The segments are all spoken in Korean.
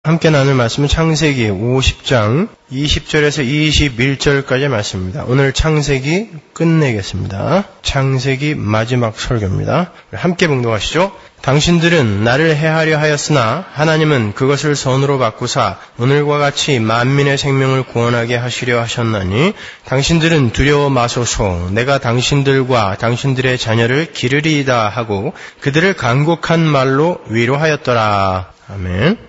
함께 나눌 말씀은 창세기 50장 20절에서 21절까지의 말씀입니다. 오늘 창세기 끝내겠습니다. 창세기 마지막 설교입니다. 함께 봉독하시죠. 당신들은 나를 해하려 하였으나 하나님은 그것을 선으로 바꾸사 오늘과 같이 만민의 생명을 구원하게 하시려 하셨나니 당신들은 두려워 마소서. 내가 당신들과 당신들의 자녀를 기르리이다 하고 그들을 간곡한 말로 위로하였더라. 아멘.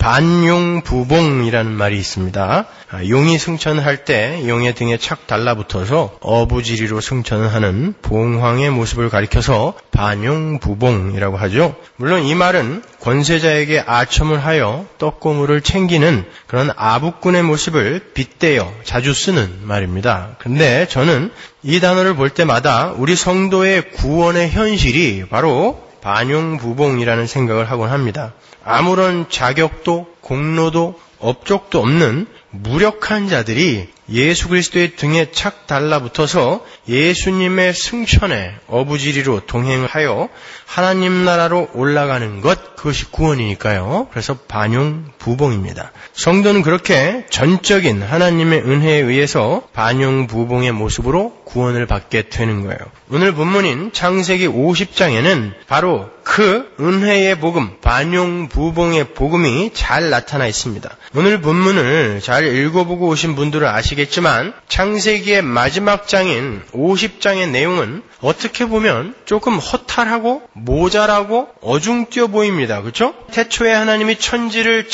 반용부봉이라는 말이 있습니다. 용이 승천할 때 용의 등에 착 달라붙어서 어부지리로 승천을 하는 봉황의 모습을 가리켜서 반용부봉이라고 하죠. 물론 이 말은 권세자에게 아첨을 하여 떡고물을 챙기는 그런 아부꾼의 모습을 빗대어 자주 쓰는 말입니다. 그런데 저는 이 단어를 볼 때마다 우리 성도의 구원의 현실이 바로 반용부봉이라는 생각을 하곤 합니다. 아무런 자격도 공로도 업적도 없는 무력한 자들이 예수 그리스도의 등에 착 달라붙어서 예수님의 승천에 어부지리로 동행하여 하나님 나라로 올라가는 것, 그것이 구원이니까요. 그래서 반용부봉입니다. 성도는 그렇게 전적인 하나님의 은혜에 의해서 반용부봉의 모습으로 구원을 받게 되는 거예요. 오늘 본문인 창세기 50장에는 바로 그 은혜의 복음, 반용부봉의 복음이 잘 나타나 있습니다. 오늘 본문을 잘 읽어보고 오신 분들은 아시겠지만 창세기의 마지막 장인 50장의 내용은 어떻게 보면 조금 허탈하고 모자라고 어중뛰어 보입니다. 그렇죠? 태초에 하나님이 천지를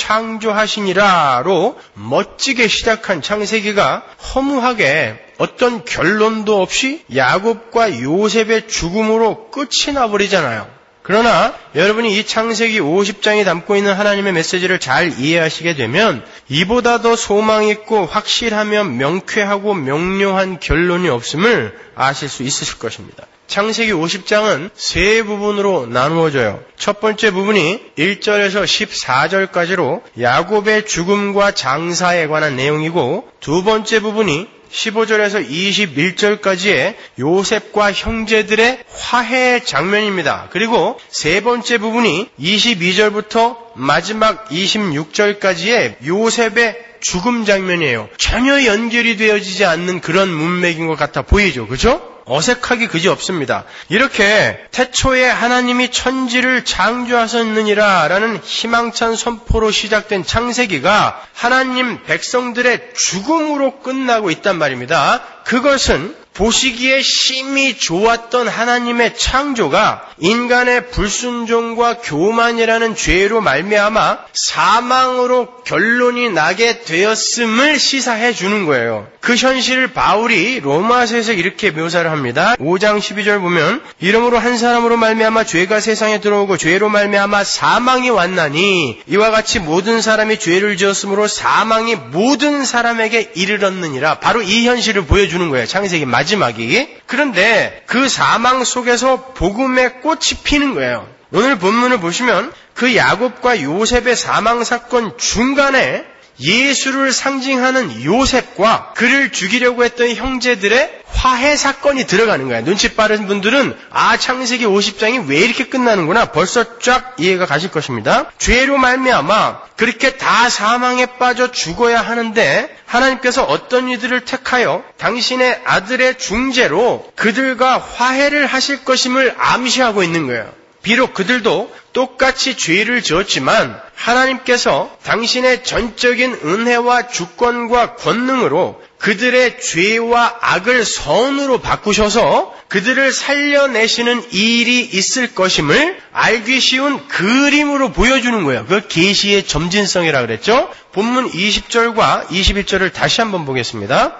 창조하시니라로 멋지게 시작한 창세기가 허무하게 어떤 결론도 없이 야곱과 요셉의 죽음으로 끝이 나버리잖아요. 그러나 여러분이 이 창세기 50장이 담고 있는 하나님의 메시지를 잘 이해하시게 되면 이보다 더 소망 있고 확실하며 명쾌하고 명료한 결론이 없음을 아실 수 있으실 것입니다. 창세기 50장은 세 부분으로 나누어져요. 첫 번째 부분이 1절에서 14절까지로 야곱의 죽음과 장사에 관한 내용이고, 두 번째 부분이 15절에서 21절까지의 요셉과 형제들의 화해 장면입니다. 그리고 세 번째 부분이 22절부터 마지막 26절까지의 요셉의 죽음 장면이에요. 전혀 연결이 되어지지 않는 그런 문맥인 것 같아 보이죠. 그죠? 어색하기 그지없습니다. 이렇게 태초에 하나님이 천지를 창조하셨느니라 라는 희망찬 선포로 시작된 창세기가 하나님 백성들의 죽음으로 끝나고 있단 말입니다. 그것은 보시기에 심히 좋았던 하나님의 창조가 인간의 불순종과 교만이라는 죄로 말미암아 사망으로 결론이 나게 되었음을 시사해 주는 거예요. 그 현실을 바울이 로마서에서 이렇게 묘사를 합니다. 5장 12절 보면 이러므로 한 사람으로 말미암아 죄가 세상에 들어오고 죄로 말미암아 사망이 왔나니 이와 같이 모든 사람이 죄를 지었으므로 사망이 모든 사람에게 이르렀느니라. 바로 이 현실을 보여주는 거예요. 창세기 마지막이. 그런데 그 사망 속에서 복음의 꽃이 피는 거예요. 오늘 본문을 보시면 그 야곱과 요셉의 사망 사건 중간에 예수를 상징하는 요셉과 그를 죽이려고 했던 형제들의 화해 사건이 들어가는 거야. 눈치 빠른 분들은 창세기 50장이 왜 이렇게 끝나는구나 벌써 쫙 이해가 가실 것입니다. 죄로 말미암아 그렇게 다 사망에 빠져 죽어야 하는데 하나님께서 어떤 이들을 택하여 당신의 아들의 중재로 그들과 화해를 하실 것임을 암시하고 있는 거예요. 비록 그들도 똑같이 죄를 지었지만 하나님께서 당신의 전적인 은혜와 주권과 권능으로 그들의 죄와 악을 선으로 바꾸셔서 그들을 살려내시는 일이 있을 것임을 알기 쉬운 그림으로 보여주는 거예요. 그걸 계시의 점진성이라고 그랬죠. 본문 20절과 21절을 다시 한번 보겠습니다.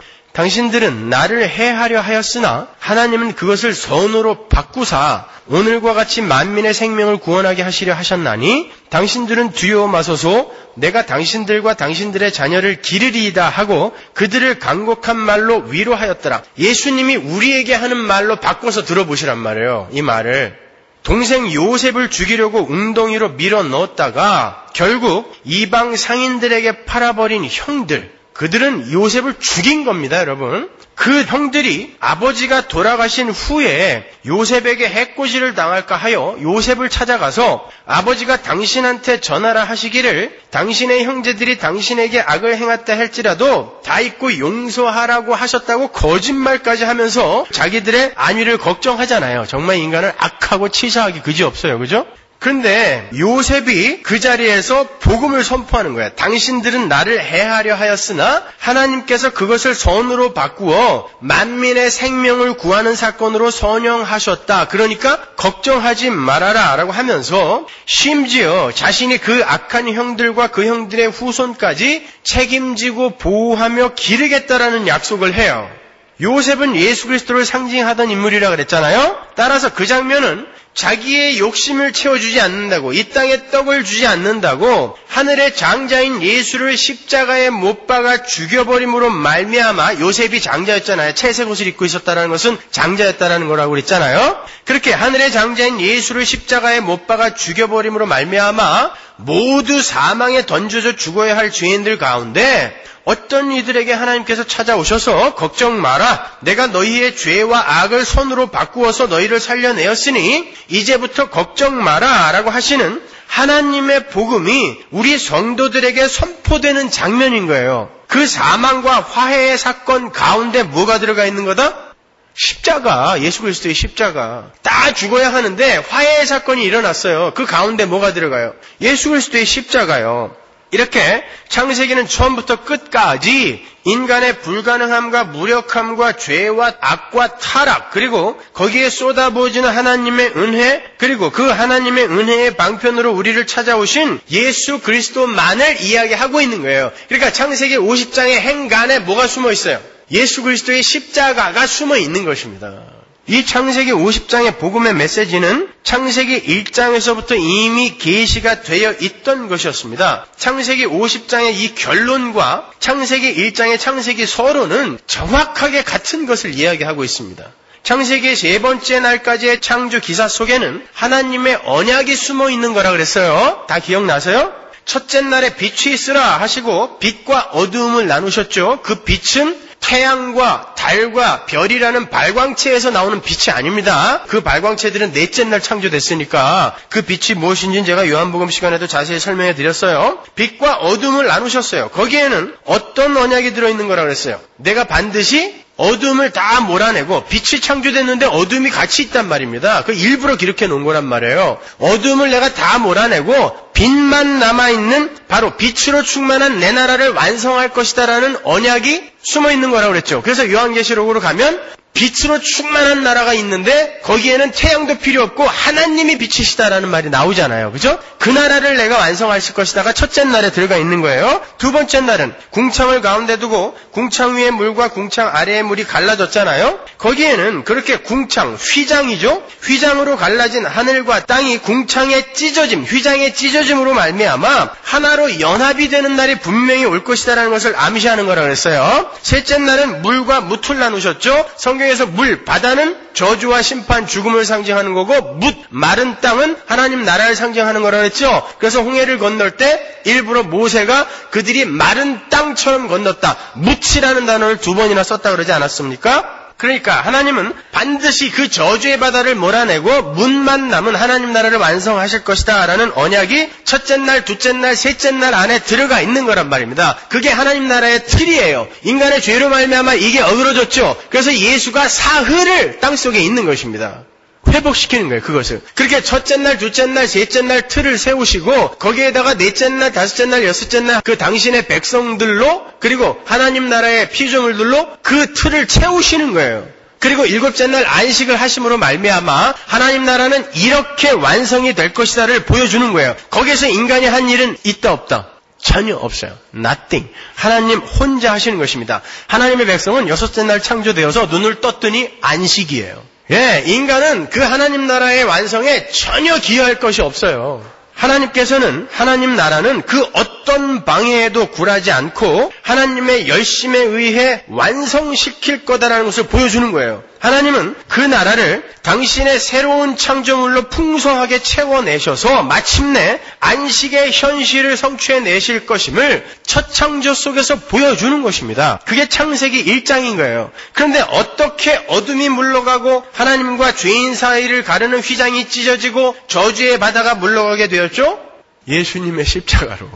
당신들은 나를 해하려 하였으나 하나님은 그것을 선으로 바꾸사 오늘과 같이 만민의 생명을 구원하게 하시려 하셨나니 당신들은 두려워 마소서. 내가 당신들과 당신들의 자녀를 기르리이다 하고 그들을 간곡한 말로 위로하였더라. 예수님이 우리에게 하는 말로 바꿔서 들어보시란 말이에요. 이 말을. 동생 요셉을 죽이려고 웅덩이로 밀어 넣었다가 결국 이방 상인들에게 팔아버린 형들, 그들은 요셉을 죽인 겁니다, 여러분. 그 형들이 아버지가 돌아가신 후에 요셉에게 해코지를 당할까 하여 요셉을 찾아가서 아버지가 당신한테 전하라 하시기를 당신의 형제들이 당신에게 악을 행했다 할지라도 다 잊고 용서하라고 하셨다고 거짓말까지 하면서 자기들의 안위를 걱정하잖아요. 정말 인간을 악하고 치사하기 그지없어요. 그죠? 그런데 요셉이 그 자리에서 복음을 선포하는 거야. 당신들은 나를 해하려 하였으나 하나님께서 그것을 선으로 바꾸어 만민의 생명을 구하는 사건으로 선영하셨다. 그러니까 걱정하지 말아라 라고 하면서 심지어 자신이 그 악한 형들과 그 형들의 후손까지 책임지고 보호하며 기르겠다라는 약속을 해요. 요셉은 예수 그리스도를 상징하던 인물이라 그랬잖아요. 따라서 그 장면은 자기의 욕심을 채워주지 않는다고, 이 땅에 떡을 주지 않는다고 하늘의 장자인 예수를 십자가에 못 박아 죽여버림으로 말미암아, 요셉이 장자였잖아요. 채색 옷을 입고 있었다는 것은 장자였다는 거라고 그랬잖아요. 그렇게 하늘의 장자인 예수를 십자가에 못 박아 죽여버림으로 말미암아 모두 사망에 던져져 죽어야 할 죄인들 가운데 어떤 이들에게 하나님께서 찾아오셔서 걱정 마라. 내가 너희의 죄와 악을 선으로 바꾸어서 너희를 살려내었으니 이제부터 걱정 마라 라고 하시는 하나님의 복음이 우리 성도들에게 선포되는 장면인 거예요. 그 사망과 화해의 사건 가운데 뭐가 들어가 있는 거다? 십자가, 예수 그리스도의 십자가. 다 죽어야 하는데 화해의 사건이 일어났어요. 그 가운데 뭐가 들어가요? 예수 그리스도의 십자가요. 이렇게 창세기는 처음부터 끝까지 인간의 불가능함과 무력함과 죄와 악과 타락, 그리고 거기에 쏟아부어지는 하나님의 은혜, 그리고 그 하나님의 은혜의 방편으로 우리를 찾아오신 예수 그리스도만을 이야기하고 있는 거예요. 그러니까 창세기 50장의 행간에 뭐가 숨어 있어요? 예수 그리스도의 십자가가 숨어 있는 것입니다. 이 창세기 50장의 복음의 메시지는 창세기 1장에서부터 이미 계시가 되어 있던 것이었습니다. 창세기 50장의 이 결론과 창세기 1장의 창세기 서론은 정확하게 같은 것을 이야기하고 있습니다. 창세기의 세 번째 날까지의 창조 기사 속에는 하나님의 언약이 숨어 있는 거라 그랬어요. 다 기억나세요? 첫째 날에 빛이 있으라 하시고 빛과 어두움을 나누셨죠. 그 빛은 태양과 달과 별이라는 발광체에서 나오는 빛이 아닙니다. 그 발광체들은 넷째 날 창조됐으니까 그 빛이 무엇인지는 제가 요한복음 시간에도 자세히 설명해 드렸어요. 빛과 어둠을 나누셨어요. 거기에는 어떤 언약이 들어있는 거라고 그랬어요? 내가 반드시 어둠을 다 몰아내고 빛이 창조됐는데 어둠이 같이 있단 말입니다. 그 일부러 기록해 놓은 거란 말이에요. 어둠을 내가 다 몰아내고 빛만 남아있는 바로 빛으로 충만한 내 나라를 완성할 것이다라는 언약이 숨어 있는 거라고 그랬죠. 그래서 요한계시록으로 가면 빛으로 충만한 나라가 있는데 거기에는 태양도 필요 없고 하나님이 빛이시다라는 말이 나오잖아요. 그죠? 그 나라를 내가 완성하실 것이다가 첫째 날에 들어가 있는 거예요. 두 번째 날은 궁창을 가운데 두고 궁창 위의 물과 궁창 아래의 물이 갈라졌잖아요. 거기에는 그렇게 궁창, 휘장이죠. 휘장으로 갈라진 하늘과 땅이 궁창에 찢어짐, 휘장에 찢어짐으로 말미암아 하나로 연합이 되는 날이 분명히 올 것이다라는 것을 암시하는 거라고 그랬어요. 셋째 날은 물과 뭇을 나누셨죠. 성경에서 물, 바다는 저주와 심판, 죽음을 상징하는 거고 뭇, 마른 땅은 하나님 나라를 상징하는 거라고 했죠. 그래서 홍해를 건널 때 일부러 모세가 그들이 마른 땅처럼 건넜다. 뭇이라는 단어를 2번이나 썼다 그러지 않았습니까? 그러니까 하나님은 반드시 그 저주의 바다를 몰아내고 뭇만 남은 하나님 나라를 완성하실 것이다 라는 언약이 첫째 날, 둘째 날, 셋째 날 안에 들어가 있는 거란 말입니다. 그게 하나님 나라의 틀이에요. 인간의 죄로 말미암아 이게 어그러졌죠. 그래서 예수가 사흘을 땅속에 있는 것입니다. 회복시키는 거예요, 그것을. 그렇게 첫째 날, 둘째 날, 셋째 날 틀을 세우시고 거기에다가 넷째 날, 다섯째 날, 여섯째 날 그 당신의 백성들로 그리고 하나님 나라의 피조물들로 그 틀을 채우시는 거예요. 그리고 일곱째 날 안식을 하심으로 말미암아 하나님 나라는 이렇게 완성이 될 것이다를 보여주는 거예요. 거기에서 인간이 한 일은 있다 없다? 전혀 없어요. Nothing. 하나님 혼자 하시는 것입니다. 하나님의 백성은 여섯째 날 창조되어서 눈을 떴더니 안식이에요. 예, 인간은 그 하나님 나라의 완성에 전혀 기여할 것이 없어요. 하나님께서는, 하나님 나라는 그 어떤 방해에도 굴하지 않고 하나님의 열심에 의해 완성시킬 거다라는 것을 보여주는 거예요. 하나님은 그 나라를 당신의 새로운 창조물로 풍성하게 채워내셔서 마침내 안식의 현실을 성취해내실 것임을 첫 창조 속에서 보여주는 것입니다. 그게 창세기 1장인 거예요. 그런데 어떻게 어둠이 물러가고 하나님과 죄인 사이를 가르는 휘장이 찢어지고 저주의 바다가 물러가게 되었죠? 예수님의 십자가로.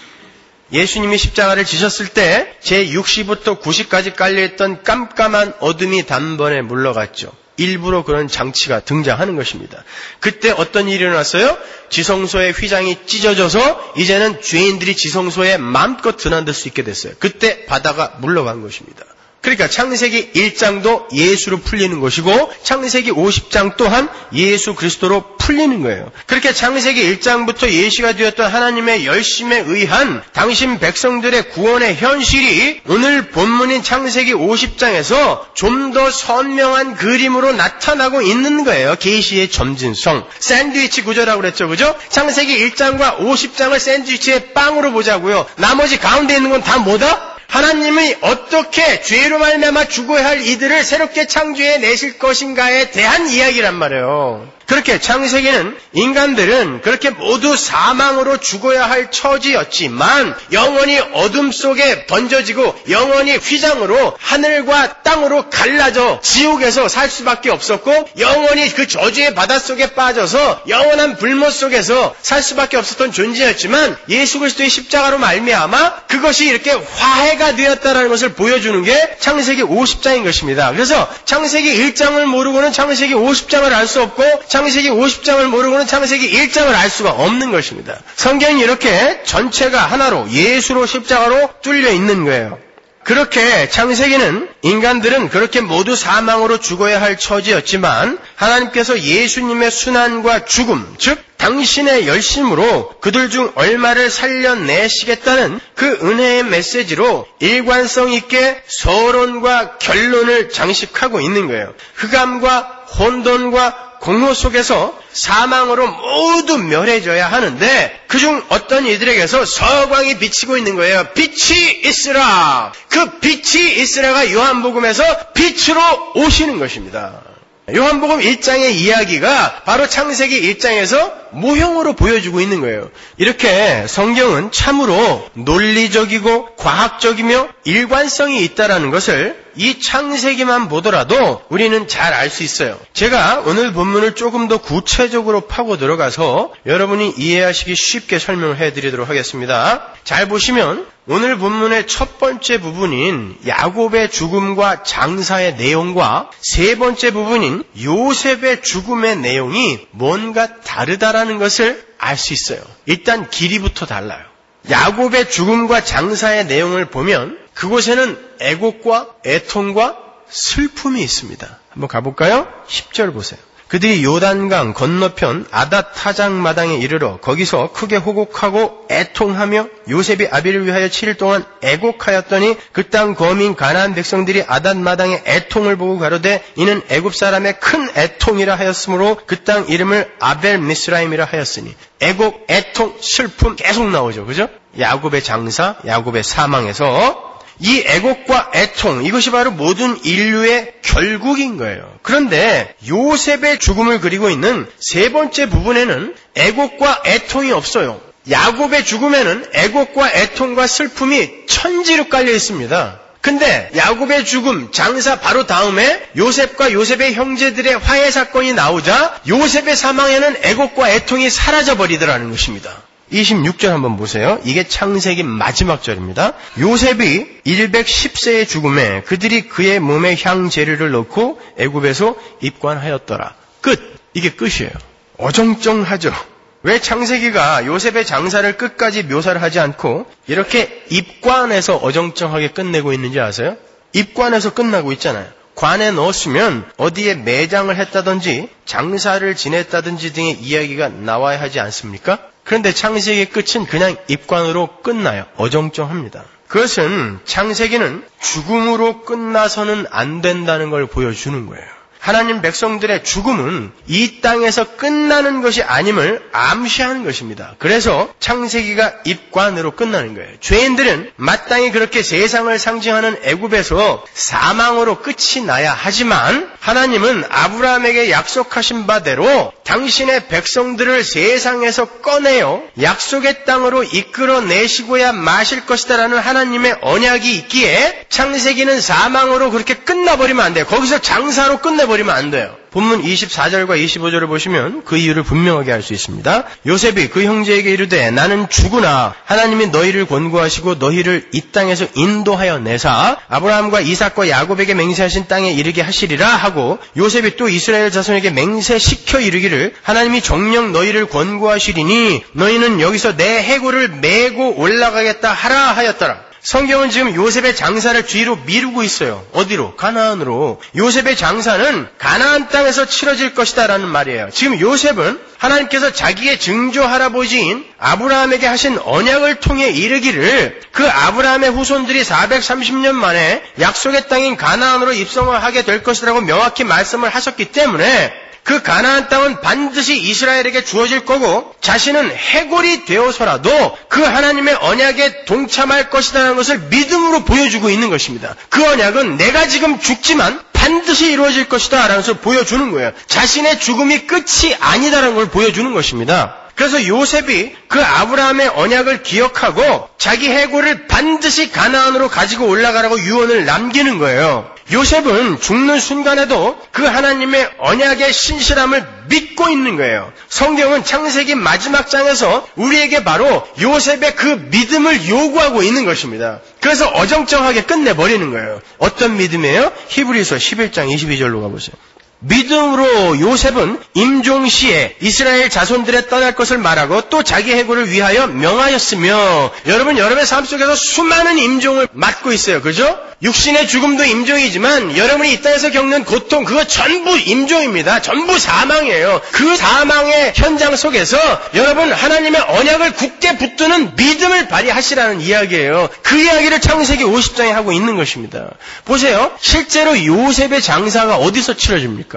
예수님이 십자가를 지셨을 때 제60부터 90까지 깔려있던 깜깜한 어둠이 단번에 물러갔죠. 일부러 그런 장치가 등장하는 것입니다. 그때 어떤 일이 일어났어요? 지성소의 휘장이 찢어져서 이제는 죄인들이 지성소에 마음껏 드나들 수 있게 됐어요. 그때 바다가 물러간 것입니다. 그러니까 창세기 1장도 예수로 풀리는 것이고 창세기 50장 또한 예수 그리스도로 풀리는 거예요. 그렇게 창세기 1장부터 예시가 되었던 하나님의 열심에 의한 당신 백성들의 구원의 현실이 오늘 본문인 창세기 50장에서 좀 더 선명한 그림으로 나타나고 있는 거예요. 계시의 점진성. 샌드위치 구조라고 그랬죠. 그죠? 창세기 1장과 50장을 샌드위치의 빵으로 보자고요. 나머지 가운데 있는 건 다 뭐다? 하나님이 어떻게 죄로 말미암아 죽어야 할 이들을 새롭게 창조해 내실 것인가에 대한 이야기란 말이에요. 그렇게 창세기는 인간들은 그렇게 모두 사망으로 죽어야 할 처지였지만 영원히 어둠 속에 던져지고 영원히 휘장으로 하늘과 땅으로 갈라져 지옥에서 살 수밖에 없었고 영원히 그 저주의 바닷속에 빠져서 영원한 불못 속에서 살 수밖에 없었던 존재였지만 예수 그리스도의 십자가로 말미암아 그것이 이렇게 화해가 되었다는 것을 보여주는 게 창세기 50장인 것입니다. 그래서 창세기 1장을 모르고는 창세기 50장을 알 수 없고 창세기 50장을 모르고는 창세기 1장을 알 수가 없는 것입니다. 성경이 이렇게 전체가 하나로 예수로 십자가로 뚫려 있는 거예요. 그렇게 창세기는 인간들은 그렇게 모두 사망으로 죽어야 할 처지였지만 하나님께서 예수님의 순환과 죽음, 즉 당신의 열심으로 그들 중 얼마를 살려내시겠다는 그 은혜의 메시지로 일관성 있게 서론과 결론을 장식하고 있는 거예요. 흑암과 혼돈과 공허 속에서 사망으로 모두 멸해져야 하는데 그중 어떤 이들에게서 서광이 비치고 있는 거예요. 빛이 있으라. 그 빛이 있으라가 요한복음에서 빛으로 오시는 것입니다. 요한복음 1장의 이야기가 바로 창세기 1장에서 모형으로 보여주고 있는 거예요. 이렇게 성경은 참으로 논리적이고 과학적이며 일관성이 있다라는 것을 이 창세기만 보더라도 우리는 잘 알 수 있어요. 제가 오늘 본문을 조금 더 구체적으로 파고 들어가서 여러분이 이해하시기 쉽게 설명을 해드리도록 하겠습니다. 잘 보시면 오늘 본문의 첫 번째 부분인 야곱의 죽음과 장사의 내용과 세 번째 부분인 요셉의 죽음의 내용이 뭔가 다르다라는 것을 알 수 있어요. 일단 길이부터 달라요. 야곱의 죽음과 장사의 내용을 보면 그곳에는 애곡과 애통과 슬픔이 있습니다. 한번 가볼까요? 10절 보세요. 그들이 요단강 건너편 아닷 타장 마당에 이르러 거기서 크게 호곡하고 애통하며 요셉이 아비를 위하여 7일 동안 애곡하였더니 그 땅 거민 가나안 백성들이 아닷 마당에 애통을 보고 가로되 이는 애굽 사람의 큰 애통이라 하였으므로 그 땅 이름을 아벨 미스라임이라 하였으니 애곡, 애통, 슬픔 계속 나오죠. 그죠? 야곱의 장사, 야곱의 사망에서 이 애곡과 애통, 이것이 바로 모든 인류의 결국인 거예요. 그런데 요셉의 죽음을 그리고 있는 세 번째 부분에는 애곡과 애통이 없어요. 야곱의 죽음에는 애곡과 애통과 슬픔이 천지로 깔려 있습니다. 근데 야곱의 죽음, 장사 바로 다음에 요셉과 요셉의 형제들의 화해 사건이 나오자 요셉의 사망에는 애곡과 애통이 사라져버리더라는 것입니다. 26절 한번 보세요. 이게 창세기 마지막 절입니다. 요셉이 110세의 죽음에 그들이 그의 몸에 향재료를 넣고 애굽에서 입관하였더라. 끝. 이게 끝이에요. 어정쩡하죠. 왜 창세기가 요셉의 장사를 끝까지 묘사를 하지 않고 이렇게 입관해서 어정쩡하게 끝내고 있는지 아세요? 입관해서 끝나고 있잖아요. 관에 넣었으면 어디에 매장을 했다든지 장사를 지냈다든지 등의 이야기가 나와야 하지 않습니까? 그런데 창세기의 끝은 그냥 입관으로 끝나요. 어정쩡합니다. 그것은 창세기는 죽음으로 끝나서는 안 된다는 걸 보여주는 거예요. 하나님 백성들의 죽음은 이 땅에서 끝나는 것이 아님을 암시하는 것입니다. 그래서 창세기가 입관으로 끝나는 거예요. 죄인들은 마땅히 그렇게 세상을 상징하는 애굽에서 사망으로 끝이 나야 하지만 하나님은 아브라함에게 약속하신 바대로 당신의 백성들을 세상에서 꺼내어 약속의 땅으로 이끌어내시고야 마실 것이다라는 하나님의 언약이 있기에 창세기는 사망으로 그렇게 끝나버리면 안 돼요. 거기서 장사로 끝내버리면 안 돼요. 본문 24절과 25절을 보시면 그 이유를 분명하게 알 수 있습니다. 요셉이 그 형제에게 이르되 나는 죽으나 하나님이 너희를 권고하시고 너희를 이 땅에서 인도하여 내사 아브라함과 이삭과 야곱에게 맹세하신 땅에 이르게 하시리라 하고 요셉이 또 이스라엘 자손에게 맹세시켜 이르기를 하나님이 정녕 너희를 권고하시리니 너희는 여기서 내 해골을 메고 올라가겠다 하라 하였더라. 성경은 지금 요셉의 장사를 뒤로 미루고 있어요. 어디로? 가나안으로. 요셉의 장사는 가나안 땅에서 치러질 것이다 라는 말이에요. 지금 요셉은 하나님께서 자기의 증조 할아버지인 아브라함에게 하신 언약을 통해 이르기를 그 아브라함의 후손들이 430년 만에 약속의 땅인 가나안으로 입성을 하게 될 것이라고 명확히 말씀을 하셨기 때문에 그 가나안 땅은 반드시 이스라엘에게 주어질 거고 자신은 해골이 되어서라도 그 하나님의 언약에 동참할 것이라는 것을 믿음으로 보여주고 있는 것입니다. 그 언약은 내가 지금 죽지만 반드시 이루어질 것이다 라는 것을 보여주는 거예요. 자신의 죽음이 끝이 아니다라는 걸 보여주는 것입니다. 그래서 요셉이 그 아브라함의 언약을 기억하고 자기 해골을 반드시 가나안으로 가지고 올라가라고 유언을 남기는 거예요. 요셉은 죽는 순간에도 그 하나님의 언약의 신실함을 믿고 있는 거예요. 성경은 창세기 마지막 장에서 우리에게 바로 요셉의 그 믿음을 요구하고 있는 것입니다. 그래서 어정쩡하게 끝내버리는 거예요. 어떤 믿음이에요? 히브리서 11장 22절로 가보세요. 믿음으로 요셉은 임종시에 이스라엘 자손들에 떠날 것을 말하고 또 자기 해골을 위하여 명하였으며 여러분의 삶 속에서 수많은 임종을 맞고 있어요. 그죠? 육신의 죽음도 임종이지만 여러분이 이 땅에서 겪는 고통 그거 전부 임종입니다. 전부 사망이에요. 그 사망의 현장 속에서 여러분 하나님의 언약을 굳게 붙드는 믿음을 발휘하시라는 이야기예요. 그 이야기를 창세기 50장에 하고 있는 것입니다. 보세요. 실제로 요셉의 장사가 어디서 치러집니까?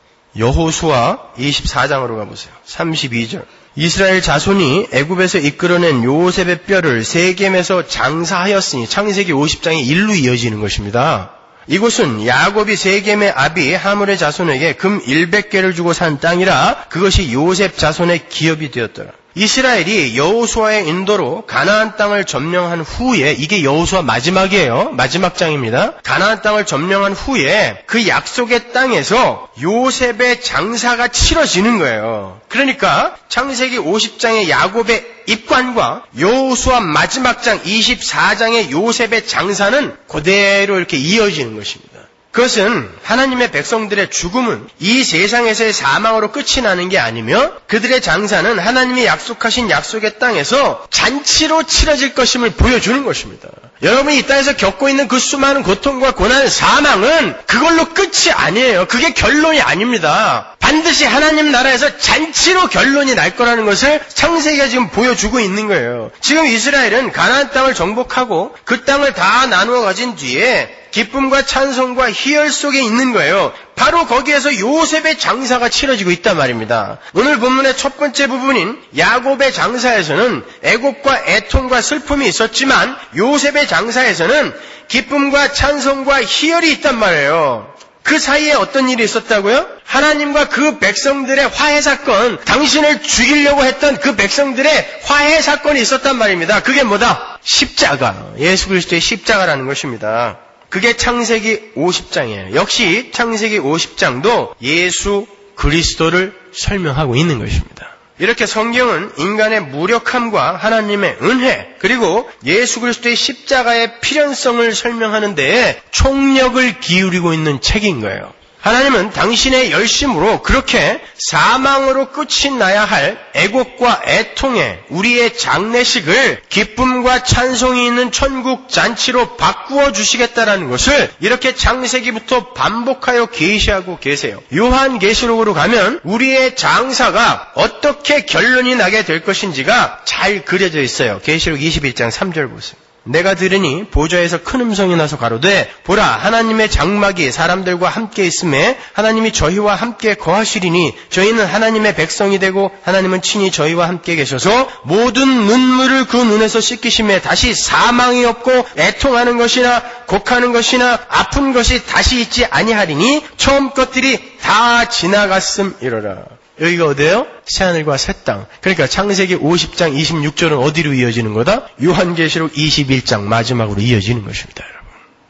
여호수아 24장으로 가보세요. 32절. 이스라엘 자손이 애굽에서 이끌어낸 요셉의 뼈를 세겜에서 장사하였으니 창세기 50장이 일로 이어지는 것입니다. 이곳은 야곱이 세겜의 아비 하물의 자손에게 금 100개를 주고 산 땅이라 그것이 요셉 자손의 기업이 되었더라. 이스라엘이 여호수아의 인도로 가나안 땅을 점령한 후에 이게 여호수아 마지막이에요. 마지막 장입니다. 가나안 땅을 점령한 후에 그 약속의 땅에서 요셉의 장사가 치러지는 거예요. 그러니까 창세기 50장의 야곱의 입관과 여호수아 마지막 장 24장의 요셉의 장사는 그대로 이렇게 이어지는 것입니다. 그것은 하나님의 백성들의 죽음은 이 세상에서의 사망으로 끝이 나는 게 아니며 그들의 장사는 하나님이 약속하신 약속의 땅에서 잔치로 치러질 것임을 보여주는 것입니다. 여러분이 이 땅에서 겪고 있는 그 수많은 고통과 고난, 사망은 그걸로 끝이 아니에요. 그게 결론이 아닙니다. 반드시 하나님 나라에서 잔치로 결론이 날 거라는 것을 창세기가 지금 보여주고 있는 거예요. 지금 이스라엘은 가나안 땅을 정복하고 그 땅을 다 나누어 가진 뒤에 기쁨과 찬송과 희열 속에 있는 거예요. 바로 거기에서 요셉의 장사가 치러지고 있단 말입니다. 오늘 본문의 첫 번째 부분인 야곱의 장사에서는 애곡과 애통과 슬픔이 있었지만 요셉의 장사에서는 기쁨과 찬송과 희열이 있단 말이에요. 그 사이에 어떤 일이 있었다고요? 하나님과 그 백성들의 화해 사건, 당신을 죽이려고 했던 그 백성들의 화해 사건이 있었단 말입니다. 그게 뭐다? 십자가. 예수 그리스도의 십자가라는 것입니다. 그게 창세기 50장이에요. 역시 창세기 50장도 예수 그리스도를 설명하고 있는 것입니다. 이렇게 성경은 인간의 무력함과 하나님의 은혜 그리고 예수 그리스도의 십자가의 필연성을 설명하는 데에 총력을 기울이고 있는 책인 거예요. 하나님은 당신의 열심으로 그렇게 사망으로 끝이 나야 할 애곡과 애통의 우리의 장례식을 기쁨과 찬송이 있는 천국 잔치로 바꾸어 주시겠다라는 것을 이렇게 창세기부터 반복하여 계시하고 계세요. 요한계시록으로 가면 우리의 장사가 어떻게 결론이 나게 될 것인지가 잘 그려져 있어요. 계시록 21장 3절 보세요. 내가 들으니 보좌에서 큰 음성이 나서 가로되 보라 하나님의 장막이 사람들과 함께 있음에 하나님이 저희와 함께 거하시리니 저희는 하나님의 백성이 되고 하나님은 친히 저희와 함께 계셔서 모든 눈물을 그 눈에서 씻기심에 다시 사망이 없고 애통하는 것이나 곡하는 것이나 아픈 것이 다시 있지 아니하리니 처음 것들이 다 지나갔음이로라. 여기가 어디예요? 새하늘과 새 땅. 그러니까 창세기 50장 26절은 어디로 이어지는 거다? 요한계시록 21장 마지막으로 이어지는 것입니다, 여러분.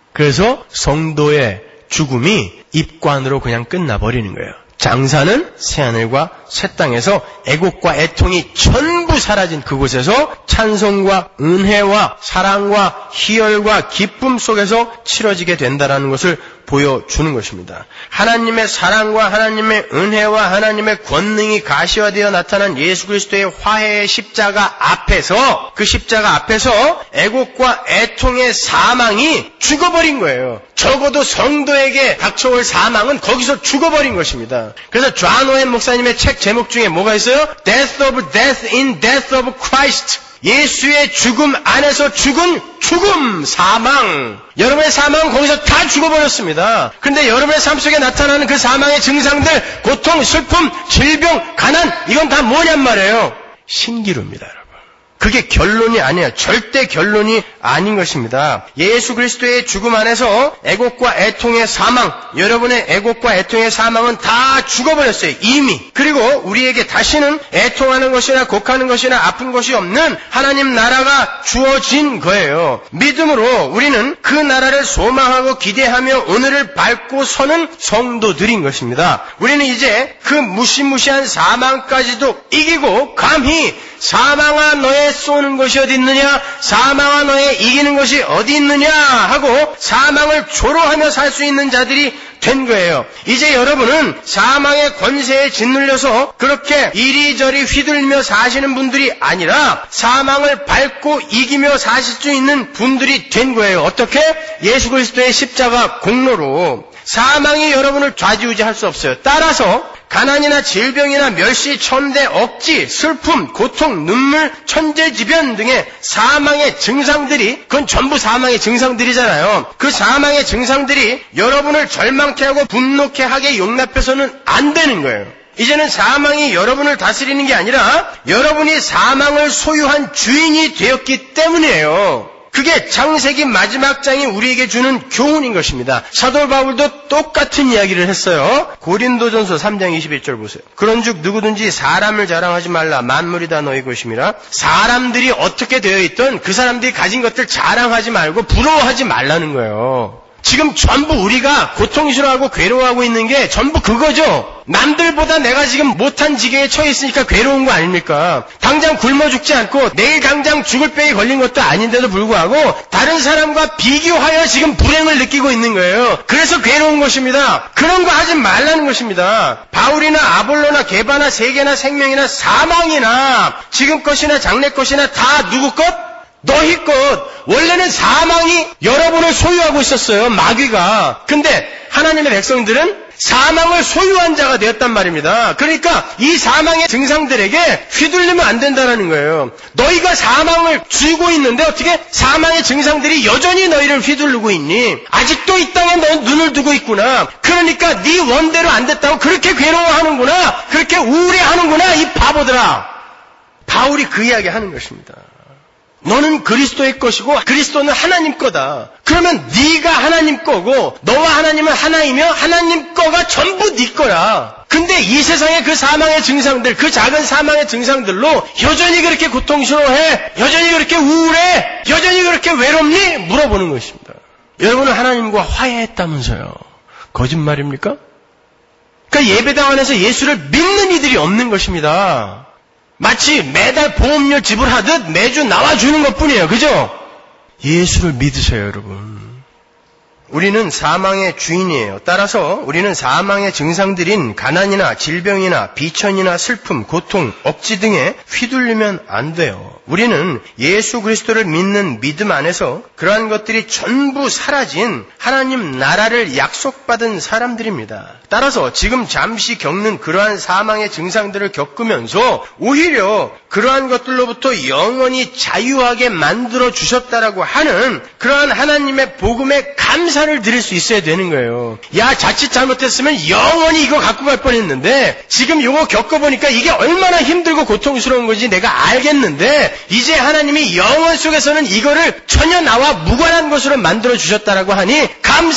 그래서 성도의 죽음이 입관으로 그냥 끝나버리는 거예요. 장사는 새하늘과 새 땅에서 애곡과 애통이 전부 사라진 그곳에서 찬송과 은혜와 사랑과 희열과 기쁨 속에서 치러지게 된다는 것을 보여주는 것입니다. 하나님의 사랑과 하나님의 은혜와 하나님의 권능이 가시화되어 나타난 예수 그리스도의 화해의 십자가 앞에서, 그 십자가 앞에서 애곡과 애통의 사망이 죽어버린 거예요. 적어도 성도에게 닥쳐올 사망은 거기서 죽어버린 것입니다. 그래서 존 오웬 목사님의 책 제목 중에 뭐가 있어요? Death of Death in Death of Christ. 예수의 죽음 안에서 죽은 죽음, 사망. 여러분의 사망은 거기서 다 죽어버렸습니다. 그런데 여러분의 삶 속에 나타나는 그 사망의 증상들, 고통, 슬픔, 질병, 가난, 이건 다 뭐냔 말이에요? 신기루입니다, 여러분. 그게 결론이 아니에요. 절대 결론이 아닌 것입니다. 예수 그리스도의 죽음 안에서 애곡과 애통의 사망, 여러분의 애곡과 애통의 사망은 다 죽어버렸어요. 이미. 그리고 우리에게 다시는 애통하는 것이나 곡하는 것이나 아픈 것이 없는 하나님 나라가 주어진 거예요. 믿음으로 우리는 그 나라를 소망하고 기대하며 오늘을 밟고 서는 성도들인 것입니다. 우리는 이제 그 무시무시한 사망까지도 이기고 감히 사망아 너의 쏘는 것이 어디 있느냐, 사망아 너의 이기는 것이 어디 있느냐 하고 사망을 조로하며 살 수 있는 자들이 된 거예요. 이제 여러분은 사망의 권세에 짓눌려서 그렇게 이리저리 휘둘며 사시는 분들이 아니라 사망을 밟고 이기며 사실 수 있는 분들이 된 거예요. 어떻게? 예수 그리스도의 십자가 공로로. 사망이 여러분을 좌지우지할 수 없어요. 따라서 가난이나 질병이나 멸시, 천대, 억지, 슬픔, 고통, 눈물, 천재지변 등의 사망의 증상들이, 그건 전부 사망의 증상들이잖아요. 그 사망의 증상들이 여러분을 절망케 하고 분노케 하게 용납해서는 안 되는 거예요. 이제는 사망이 여러분을 다스리는 게 아니라 여러분이 사망을 소유한 주인이 되었기 때문이에요. 그게 창세기 마지막 장이 우리에게 주는 교훈인 것입니다. 사도 바울도 똑같은 이야기를 했어요. 고린도전서 3장 21절 보세요. 그런즉 누구든지 사람을 자랑하지 말라. 만물이 다 너희 것임이라. 사람들이 어떻게 되어 있든 그 사람들이 가진 것들 자랑하지 말고 부러워하지 말라는 거예요. 지금 전부 우리가 고통 싫어하고 괴로워하고 있는 게 전부 그거죠. 남들보다 내가 지금 못한 지경에 처해 있으니까 괴로운 거 아닙니까? 당장 굶어 죽지 않고 내일 당장 죽을 병이 걸린 것도 아닌데도 불구하고 다른 사람과 비교하여 지금 불행을 느끼고 있는 거예요. 그래서 괴로운 것입니다. 그런 거 하지 말라는 것입니다. 바울이나 아볼로나 게바나 세계나 생명이나 사망이나 지금 것이나 장래 것이나 다 누구 것? 너희 것. 원래는 사망이 여러분을 소유하고 있었어요. 마귀가. 근데 하나님의 백성들은 사망을 소유한 자가 되었단 말입니다. 그러니까 이 사망의 증상들에게 휘둘리면 안 된다는 거예요. 너희가 사망을 쥐고 있는데 어떻게 사망의 증상들이 여전히 너희를 휘두르고 있니? 아직도 이 땅에 너 눈을 두고 있구나. 그러니까 네 원대로 안 됐다고 그렇게 괴로워하는구나. 그렇게 우울해하는구나. 이 바보들아. 바울이 그 이야기 하는 것입니다. 너는 그리스도의 것이고 그리스도는 하나님 거다. 그러면 네가 하나님 거고 너와 하나님은 하나이며 하나님 거가 전부 네 거야. 근데 이 세상의 그 사망의 증상들, 그 작은 사망의 증상들로 여전히 그렇게 고통스러워해? 여전히 그렇게 우울해? 여전히 그렇게 외롭니? 물어보는 것입니다. 여러분은 하나님과 화해했다면서요. 거짓말입니까? 그러니까 예배당 안에서 예수를 믿는 이들이 없는 것입니다. 마치 매달 보험료 지불하듯 매주 나와주는 것뿐이에요. 그죠? 예수를 믿으세요, 여러분. 우리는 사망의 주인이에요. 따라서 우리는 사망의 증상들인 가난이나 질병이나 비천이나 슬픔, 고통, 억지 등에 휘둘리면 안 돼요. 우리는 예수 그리스도를 믿는 믿음 안에서 그러한 것들이 전부 사라진 하나님 나라를 약속받은 사람들입니다. 따라서 지금 잠시 겪는 그러한 사망의 증상들을 겪으면서 오히려 그러한 것들로부터 영원히 자유하게 만들어 주셨다라고 하는 그러한 하나님의 복음에 감사를 드릴 수 있어야 되는 거예요. 야, 자칫 잘못했으면 영원히 이거 갖고 갈 뻔했는데 지금 이거 겪어보니까 이게 얼마나 힘들고 고통스러운 건지 내가 알겠는데 이제 하나님이 영원 속에서는 이거를 전혀 나와 무관한 것으로 만들어 주셨다라고 하니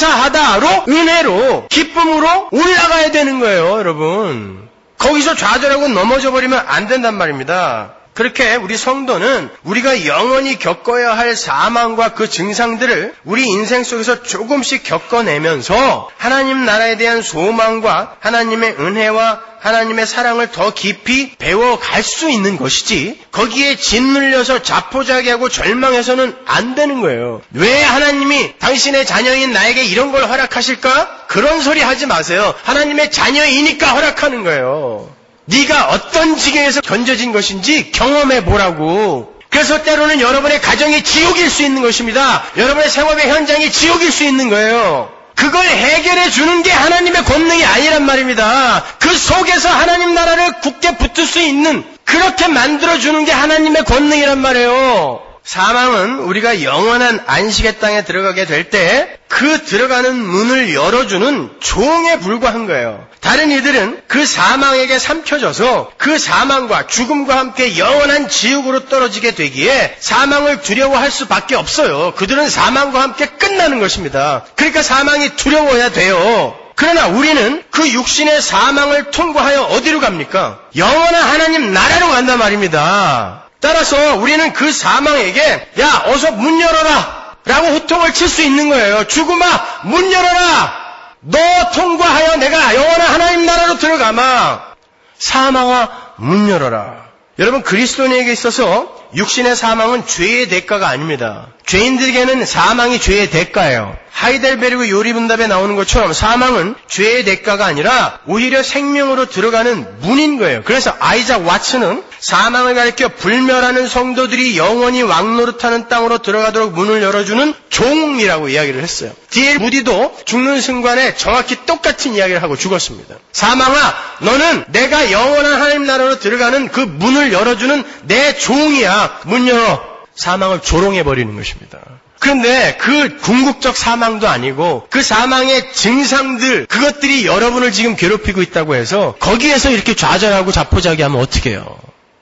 감사하다로 은혜로 기쁨으로 올라가야 되는 거예요, 여러분. 거기서 좌절하고 넘어져 버리면 안 된단 말입니다. 그렇게 우리 성도는 우리가 영원히 겪어야 할 사망과 그 증상들을 우리 인생 속에서 조금씩 겪어내면서 하나님 나라에 대한 소망과 하나님의 은혜와 하나님의 사랑을 더 깊이 배워갈 수 있는 것이지 거기에 짓눌려서 자포자기하고 절망해서는 안 되는 거예요. 왜 하나님이 당신의 자녀인 나에게 이런 걸 허락하실까? 그런 소리 하지 마세요. 하나님의 자녀이니까 허락하는 거예요. 네가 어떤 지경에서 건져진 것인지 경험해 보라고. 그래서 때로는 여러분의 가정이 지옥일 수 있는 것입니다. 여러분의 생업의 현장이 지옥일 수 있는 거예요. 그걸 해결해 주는 게 하나님의 권능이 아니란 말입니다. 그 속에서 하나님 나라를 굳게 붙을 수 있는 그렇게 만들어 주는 게 하나님의 권능이란 말이에요. 사망은 우리가 영원한 안식의 땅에 들어가게 될 때 그 들어가는 문을 열어주는 종에 불과한 거예요. 다른 이들은 그 사망에게 삼켜져서 그 사망과 죽음과 함께 영원한 지옥으로 떨어지게 되기에 사망을 두려워할 수밖에 없어요. 그들은 사망과 함께 끝나는 것입니다. 그러니까 사망이 두려워야 돼요. 그러나 우리는 그 육신의 사망을 통과하여 어디로 갑니까? 영원한 하나님 나라로 간단 말입니다. 따라서 우리는 그 사망에게 야 어서 문 열어라 라고 호통을 칠 수 있는 거예요. 죽음아 문 열어라. 너 통과하여 내가 영원한 하나님 나라로 들어가마. 사망아 문 열어라. 여러분 그리스도인에게 있어서 육신의 사망은 죄의 대가가 아닙니다. 죄인들에게는 사망이 죄의 대가예요. 하이델베르그 요리분답에 나오는 것처럼 사망은 죄의 대가가 아니라 오히려 생명으로 들어가는 문인 거예요. 그래서 아이작 왓슨은 사망을 가리켜 불멸하는 성도들이 영원히 왕노릇하는 땅으로 들어가도록 문을 열어주는 종이라고 이야기를 했어요. D.L. 무디도 죽는 순간에 정확히 똑같은 이야기를 하고 죽었습니다. 사망아, 너는 내가 영원한 하나님 나라로 들어가는 그 문을 열어주는 내 종이야. 문 열어. 사망을 조롱해버리는 것입니다. 그런데 그 궁극적 사망도 아니고 그 사망의 증상들, 그것들이 여러분을 지금 괴롭히고 있다고 해서 거기에서 이렇게 좌절하고 자포자기하면 어떻게 해요?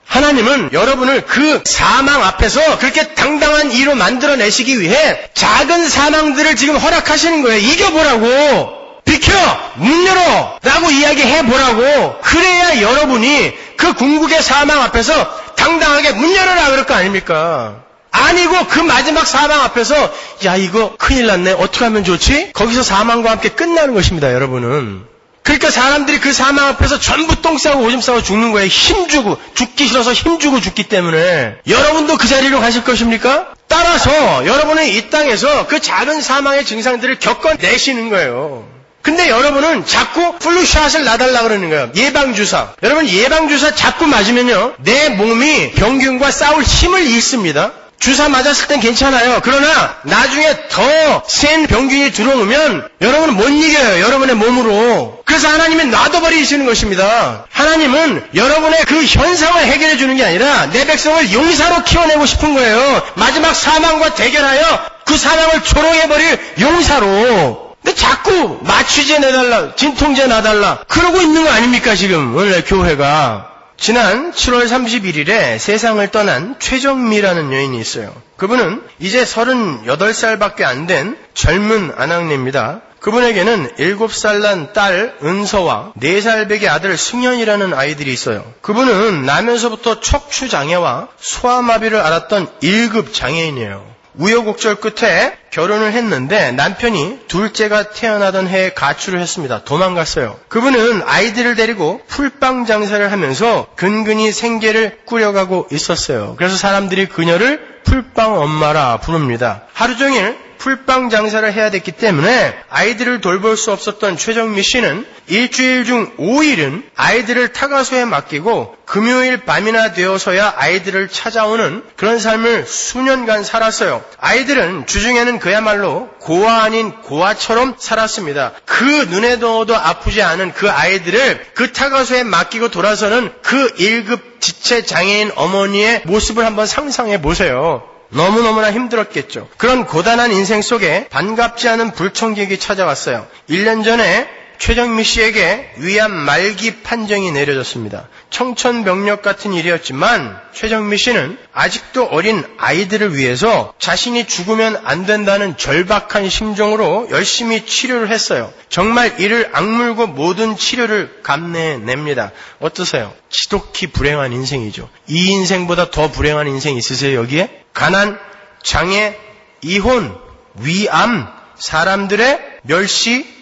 하나님은 여러분을 그 사망 앞에서 그렇게 당당한 이로 만들어내시기 위해 작은 사망들을 지금 허락하시는 거예요. 이겨보라고. 비켜! 문 열어! 라고 이야기해보라고. 그래야 여러분이 그 궁극의 사망 앞에서 당당하게 문 열어라 그럴 거 아닙니까? 아니고 그 마지막 사망 앞에서 야 이거 큰일 났네. 어떻게 하면 좋지? 거기서 사망과 함께 끝나는 것입니다. 여러분은. 그러니까 사람들이 그 사망 앞에서 전부 똥 싸고 오줌 싸고 죽는 거예요. 힘주고 죽기 싫어서 힘주고 죽기 때문에. 여러분도 그 자리로 가실 것입니까? 따라서 여러분은 이 땅에서 그 작은 사망의 증상들을 겪어내시는 거예요. 근데 여러분은 자꾸 플루샷을 놔달라 그러는 거예요. 예방주사. 여러분 예방주사 자꾸 맞으면요. 내 몸이 병균과 싸울 힘을 잃습니다. 주사 맞았을 땐 괜찮아요. 그러나 나중에 더 센 병균이 들어오면 여러분은 못 이겨요. 여러분의 몸으로. 그래서 하나님이 놔둬버리시는 것입니다. 하나님은 여러분의 그 현상을 해결해 주는 게 아니라 내 백성을 용사로 키워내고 싶은 거예요. 마지막 사망과 대결하여 그 사망을 조롱해버릴 용사로. 근데 자꾸 마취제 내달라, 진통제 놔달라 그러고 있는 거 아닙니까 지금 오늘 교회가. 지난 7월 31일에 세상을 떠난 최정미라는 여인이 있어요. 그분은 이제 38살밖에 안 된 젊은 아낙네입니다. 그분에게는 7살 난 딸 은서와 4살 배기 아들 승현이라는 아이들이 있어요. 그분은 나면서부터 척추장애와 소아마비를 앓았던 1급 장애인이에요. 우여곡절 끝에 결혼을 했는데 남편이 둘째가 태어나던 해에 가출을 했습니다. 도망갔어요. 그분은 아이들을 데리고 풀빵 장사를 하면서 근근히 생계를 꾸려가고 있었어요. 그래서 사람들이 그녀를 풀빵 엄마라 부릅니다. 하루 종일 풀빵 장사를 해야 됐기 때문에 아이들을 돌볼 수 없었던 최정미 씨는 일주일 중 5일은 아이들을 타가소에 맡기고 금요일 밤이나 되어서야 아이들을 찾아오는 그런 삶을 수년간 살았어요. 아이들은 주중에는 그야말로 고아 아닌 고아처럼 살았습니다. 그 눈에 넣어도 아프지 않은 그 아이들을 그 타가소에 맡기고 돌아서는 그 1급 지체장애인 어머니의 모습을 한번 상상해 보세요. 너무너무나 힘들었겠죠. 그런 고단한 인생 속에 반갑지 않은 불청객이 찾아왔어요. 1년 전에 최정미 씨에게 위암 말기 판정이 내려졌습니다. 청천벽력 같은 일이었지만 최정미 씨는 아직도 어린 아이들을 위해서 자신이 죽으면 안 된다는 절박한 심정으로 열심히 치료를 했어요. 정말 이를 악물고 모든 치료를 감내냅니다. 어떠세요? 지독히 불행한 인생이죠. 이 인생보다 더 불행한 인생 있으세요, 여기에? 가난, 장애, 이혼, 위암, 사람들의 멸시,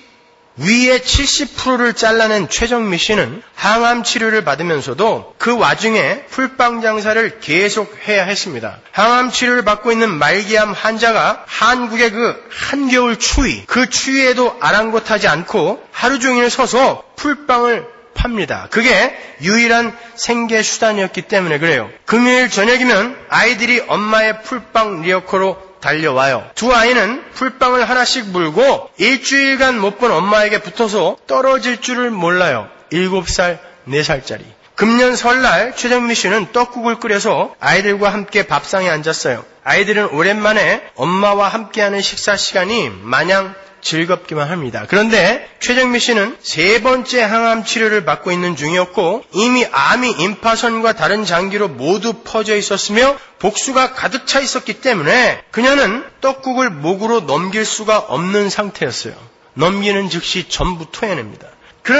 위의 70%를 잘라낸 최정미 씨는 항암 치료를 받으면서도 그 와중에 풀빵 장사를 계속 해야 했습니다. 항암 치료를 받고 있는 말기암 환자가 한국의 그 한겨울 추위, 그 추위에도 아랑곳하지 않고 하루 종일 서서 풀빵을 팝니다. 그게 유일한 생계 수단이었기 때문에 그래요. 금요일 저녁이면 아이들이 엄마의 풀빵 리어커로 달려와요. 두 아이는 풀빵을 하나씩 물고 일주일간 못 본 엄마에게 붙어서 떨어질 줄을 몰라요. 7살, 4살짜리. 금년 설날 최정미 씨는 떡국을 끓여서 아이들과 함께 밥상에 앉았어요. 아이들은 오랜만에 엄마와 함께하는 식사 시간이 마냥 즐겁기만 합니다. 그런데 최정미 씨는 3번째 항암 치료를 받고 있는 중이었고 이미 암이 임파선과 다른 장기로 모두 퍼져 있었으며 복수가 가득 차 있었기 때문에 그녀는 떡국을 목으로 넘길 수가 없는 상태였어요. 넘기는 즉시 전부 토해냅니다.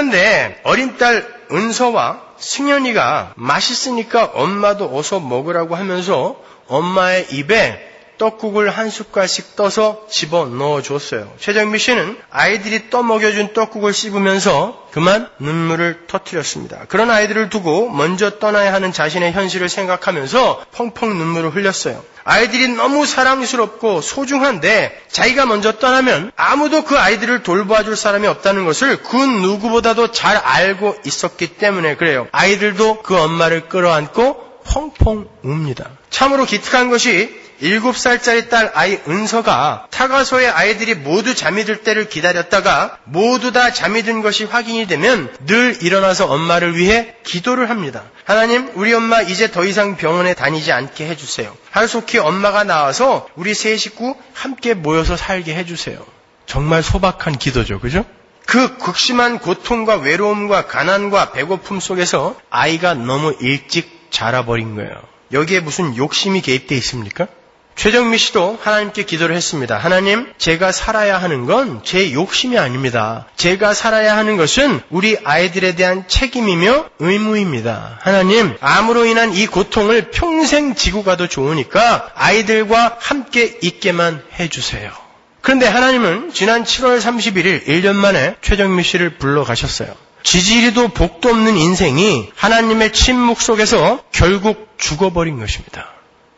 그런데 어린 딸 은서와 승현이가 맛있으니까 엄마도 어서 먹으라고 하면서 엄마의 입에 떡국을 한 숟갈씩 떠서 집어넣어 줬어요. 최정미 씨는 아이들이 떠먹여준 떡국을 씹으면서 그만 눈물을 터뜨렸습니다. 그런 아이들을 두고 먼저 떠나야 하는 자신의 현실을 생각하면서 펑펑 눈물을 흘렸어요. 아이들이 너무 사랑스럽고 소중한데 자기가 먼저 떠나면 아무도 그 아이들을 돌봐줄 사람이 없다는 것을 그 누구보다도 잘 알고 있었기 때문에 그래요. 아이들도 그 엄마를 끌어안고 펑펑 웁니다. 참으로 기특한 것이 7살짜리 딸 아이 은서가 타가소의 아이들이 모두 잠이 들 때를 기다렸다가 모두 다 잠이 든 것이 확인이 되면 늘 일어나서 엄마를 위해 기도를 합니다. 하나님, 우리 엄마 이제 더 이상 병원에 다니지 않게 해주세요. 하루속히 엄마가 나와서 우리 세 식구 함께 모여서 살게 해주세요. 정말 소박한 기도죠, 그죠? 그 극심한 고통과 외로움과 가난과 배고픔 속에서 아이가 너무 일찍 자라버린 거예요. 여기에 무슨 욕심이 개입되어 있습니까? 최정미 씨도 하나님께 기도를 했습니다. 하나님, 제가 살아야 하는 건 제 욕심이 아닙니다. 제가 살아야 하는 것은 우리 아이들에 대한 책임이며 의무입니다. 하나님, 암으로 인한 이 고통을 평생 지고 가도 좋으니까 아이들과 함께 있게만 해주세요. 그런데 하나님은 지난 7월 31일 1년 만에 최정미 씨를 불러가셨어요. 지지리도 복도 없는 인생이 하나님의 침묵 속에서 결국 죽어버린 것입니다.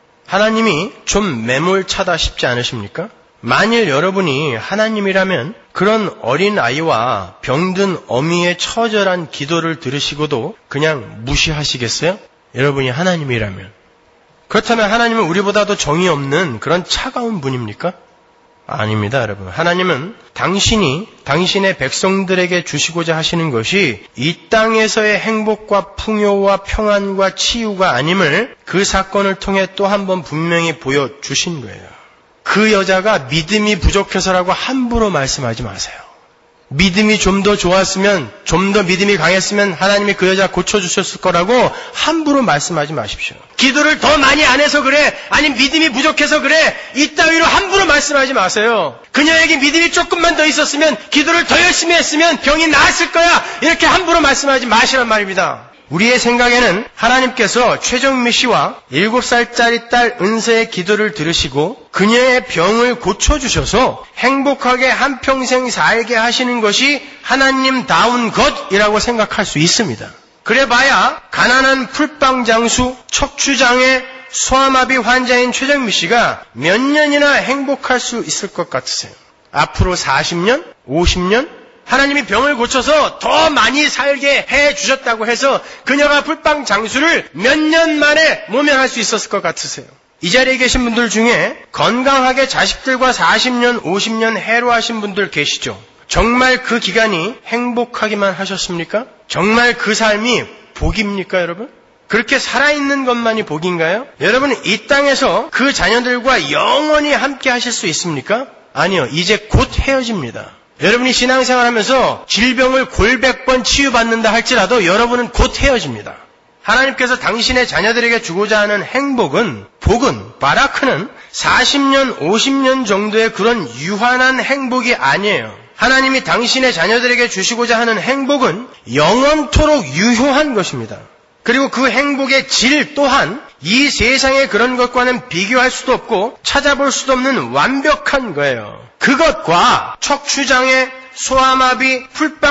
하나님이 좀 매몰차다 싶지 않으십니까? 만일 여러분이 하나님이라면 그런 어린 아이와 병든 어미의 처절한 기도를 들으시고도 그냥 무시하시겠어요? 여러분이 하나님이라면. 그렇다면 하나님은 우리보다도 정이 없는 그런 차가운 분입니까? 아닙니다, 여러분. 하나님은 당신이 당신의 백성들에게 주시고자 하시는 것이 이 땅에서의 행복과 풍요와 평안과 치유가 아님을 그 사건을 통해 또 한 번 분명히 보여주신 거예요. 그 여자가 믿음이 부족해서라고 함부로 말씀하지 마세요. 믿음이 좀 더 좋았으면, 좀 더 믿음이 강했으면 하나님이 그 여자 고쳐주셨을 거라고 함부로 말씀하지 마십시오. 기도를 더 많이 안 해서 그래, 아니면 믿음이 부족해서 그래, 이따위로 함부로 말씀하지 마세요. 그녀에게 믿음이 조금만 더 있었으면, 기도를 더 열심히 했으면 병이 나았을 거야, 이렇게 함부로 말씀하지 마시란 말입니다. 우리의 생각에는 하나님께서 최정미 씨와 7살짜리 딸 은서의 기도를 들으시고 그녀의 병을 고쳐주셔서 행복하게 한평생 살게 하시는 것이 하나님다운 것이라고 생각할 수 있습니다. 그래봐야 가난한 풀빵 장수, 척추장애, 소아마비 환자인 최정미 씨가 몇 년이나 행복할 수 있을 것 같으세요? 앞으로 40년? 50년? 하나님이 병을 고쳐서 더 많이 살게 해주셨다고 해서 그녀가 풀빵 장수를 몇 년 만에 모면할 수 있었을 것 같으세요? 이 자리에 계신 분들 중에 건강하게 자식들과 40년, 50년 해로하신 분들 계시죠? 정말 그 기간이 행복하기만 하셨습니까? 정말 그 삶이 복입니까, 여러분? 그렇게 살아있는 것만이 복인가요? 여러분, 이 땅에서 그 자녀들과 영원히 함께 하실 수 있습니까? 아니요, 이제 곧 헤어집니다. 여러분이 신앙생활하면서 질병을 골백번 치유받는다 할지라도 여러분은 곧 헤어집니다. 하나님께서 당신의 자녀들에게 주고자 하는 행복은, 복은, 바라크는 40년, 50년 정도의 그런 유한한 행복이 아니에요. 하나님이 당신의 자녀들에게 주시고자 하는 행복은 영원토록 유효한 것입니다. 그리고 그 행복의 질 또한 이 세상의 그런 것과는 비교할 수도 없고 찾아볼 수도 없는 완벽한 거예요. 그것과 척추장애, 소아마비,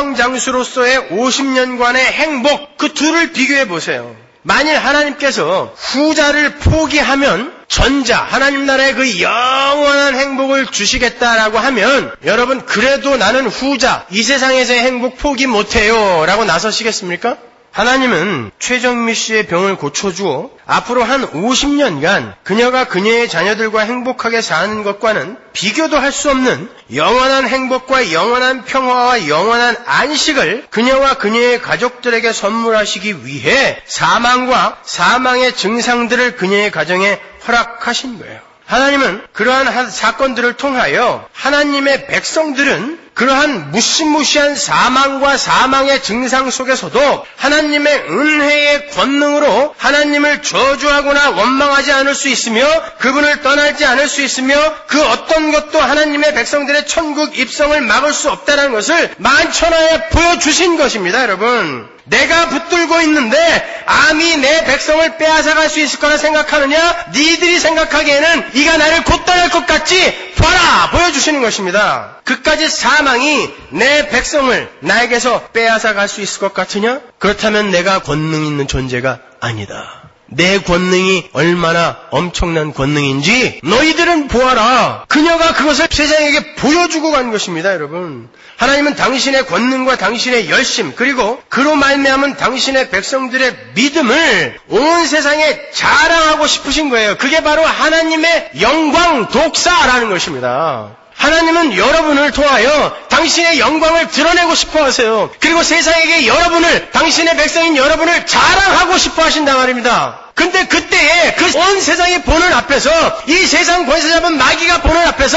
풀빵장수로서의 50년간의 행복, 그 둘을 비교해 보세요. 만일 하나님께서 후자를 포기하면 전자, 하나님 나라의 그 영원한 행복을 주시겠다라고 하면 여러분, 그래도 나는 후자, 이 세상에서의 행복 포기 못해요 라고 나서시겠습니까? 하나님은 최정미 씨의 병을 고쳐주어 앞으로 한 50년간 그녀가 그녀의 자녀들과 행복하게 사는 것과는 비교도 할 수 없는 영원한 행복과 영원한 평화와 영원한 안식을 그녀와 그녀의 가족들에게 선물하시기 위해 사망과 사망의 증상들을 그녀의 가정에 허락하신 거예요. 하나님은 그러한 사건들을 통하여 하나님의 백성들은 그러한 무시무시한 사망과 사망의 증상 속에서도 하나님의 은혜의 권능으로 하나님을 저주하거나 원망하지 않을 수 있으며 그분을 떠나지 않을 수 있으며 그 어떤 것도 하나님의 백성들의 천국 입성을 막을 수 없다는 것을 만천하에 보여주신 것입니다, 여러분. 내가 붙들고 있는데 암이 내 백성을 빼앗아갈 수 있을 거라 생각하느냐? 니들이 생각하기에는 이가 나를 곧 떠날 것 같지? 봐라! 보여주시는 것입니다. 그까지 사망이 내 백성을 나에게서 빼앗아갈 수 있을 것 같으냐? 그렇다면 내가 권능 있는 존재가 아니다. 내 권능이 얼마나 엄청난 권능인지 너희들은 보아라. 그녀가 그것을 세상에게 보여주고 간 것입니다, 여러분. 하나님은 당신의 권능과 당신의 열심 그리고 그로 말미암은 당신의 백성들의 믿음을 온 세상에 자랑하고 싶으신 거예요. 그게 바로 하나님의 영광 독사라는 것입니다. 하나님은 여러분을 통하여 당신의 영광을 드러내고 싶어 하세요. 그리고 세상에게 여러분을, 당신의 백성인 여러분을 자랑하고 싶어 하신단 말입니다. 근데 그때에 그 온 세상이 보는 앞에서 이 세상 권세 잡은 마귀가 보는 앞에서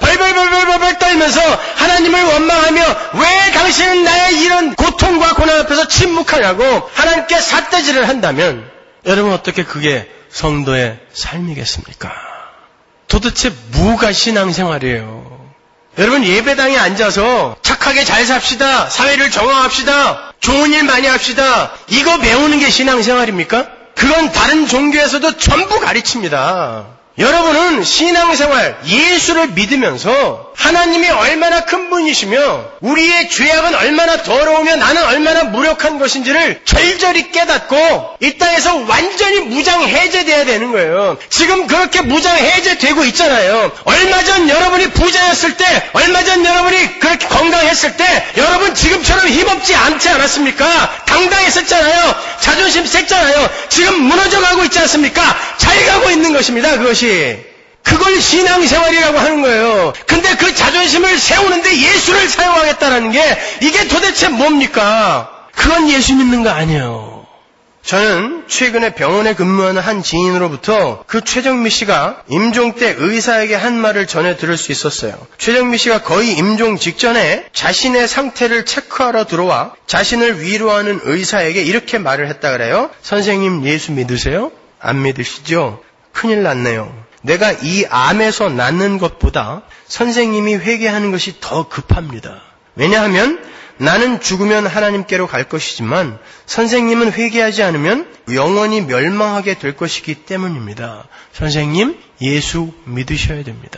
벌벌벌벌벌 떨면서 하나님을 원망하며 왜 당신은 나의 이런 고통과 고난 앞에서 침묵하냐고 하나님께 삿대질을 한다면 여러분 어떻게 그게 성도의 삶이겠습니까? 도대체 뭐가 신앙생활이에요? 여러분 예배당에 앉아서 착하게 잘 삽시다. 사회를 정화합시다. 좋은 일 많이 합시다. 이거 배우는 게 신앙생활입니까? 그건 다른 종교에서도 전부 가르칩니다. 여러분은 신앙생활, 예수를 믿으면서 하나님이 얼마나 큰 분이시며 우리의 죄악은 얼마나 더러우며 나는 얼마나 무력한 것인지를 절절히 깨닫고 이 땅에서 완전히 무장해제돼야 되는 거예요. 지금 그렇게 무장해제되고 있잖아요. 얼마 전 여러분이 부자였을 때, 얼마 전 여러분이 그렇게 건강했을 때 여러분 지금처럼 힘없지 않지 않았습니까? 당당했었잖아요. 자존심 셌잖아요. 지금 무너져가고 있지 않습니까? 잘 가고 있는 것입니다, 그것이. 그걸 신앙생활이라고 하는 거예요. 근데 그 자존심을 세우는데 예수를 사용하겠다는 게 이게 도대체 뭡니까? 그건 예수 믿는 거 아니에요. 저는 최근에 병원에 근무하는 한 지인으로부터 그 최정미 씨가 임종 때 의사에게 한 말을 전해 들을 수 있었어요. 최정미 씨가 거의 임종 직전에 자신의 상태를 체크하러 들어와 자신을 위로하는 의사에게 이렇게 말을 했다 그래요. 선생님 예수 믿으세요? 안 믿으시죠? 큰일 났네요. 내가 이 암에서 낫는 것보다 선생님이 회개하는 것이 더 급합니다. 왜냐하면 나는 죽으면 하나님께로 갈 것이지만 선생님은 회개하지 않으면 영원히 멸망하게 될 것이기 때문입니다. 선생님, 예수 믿으셔야 됩니다.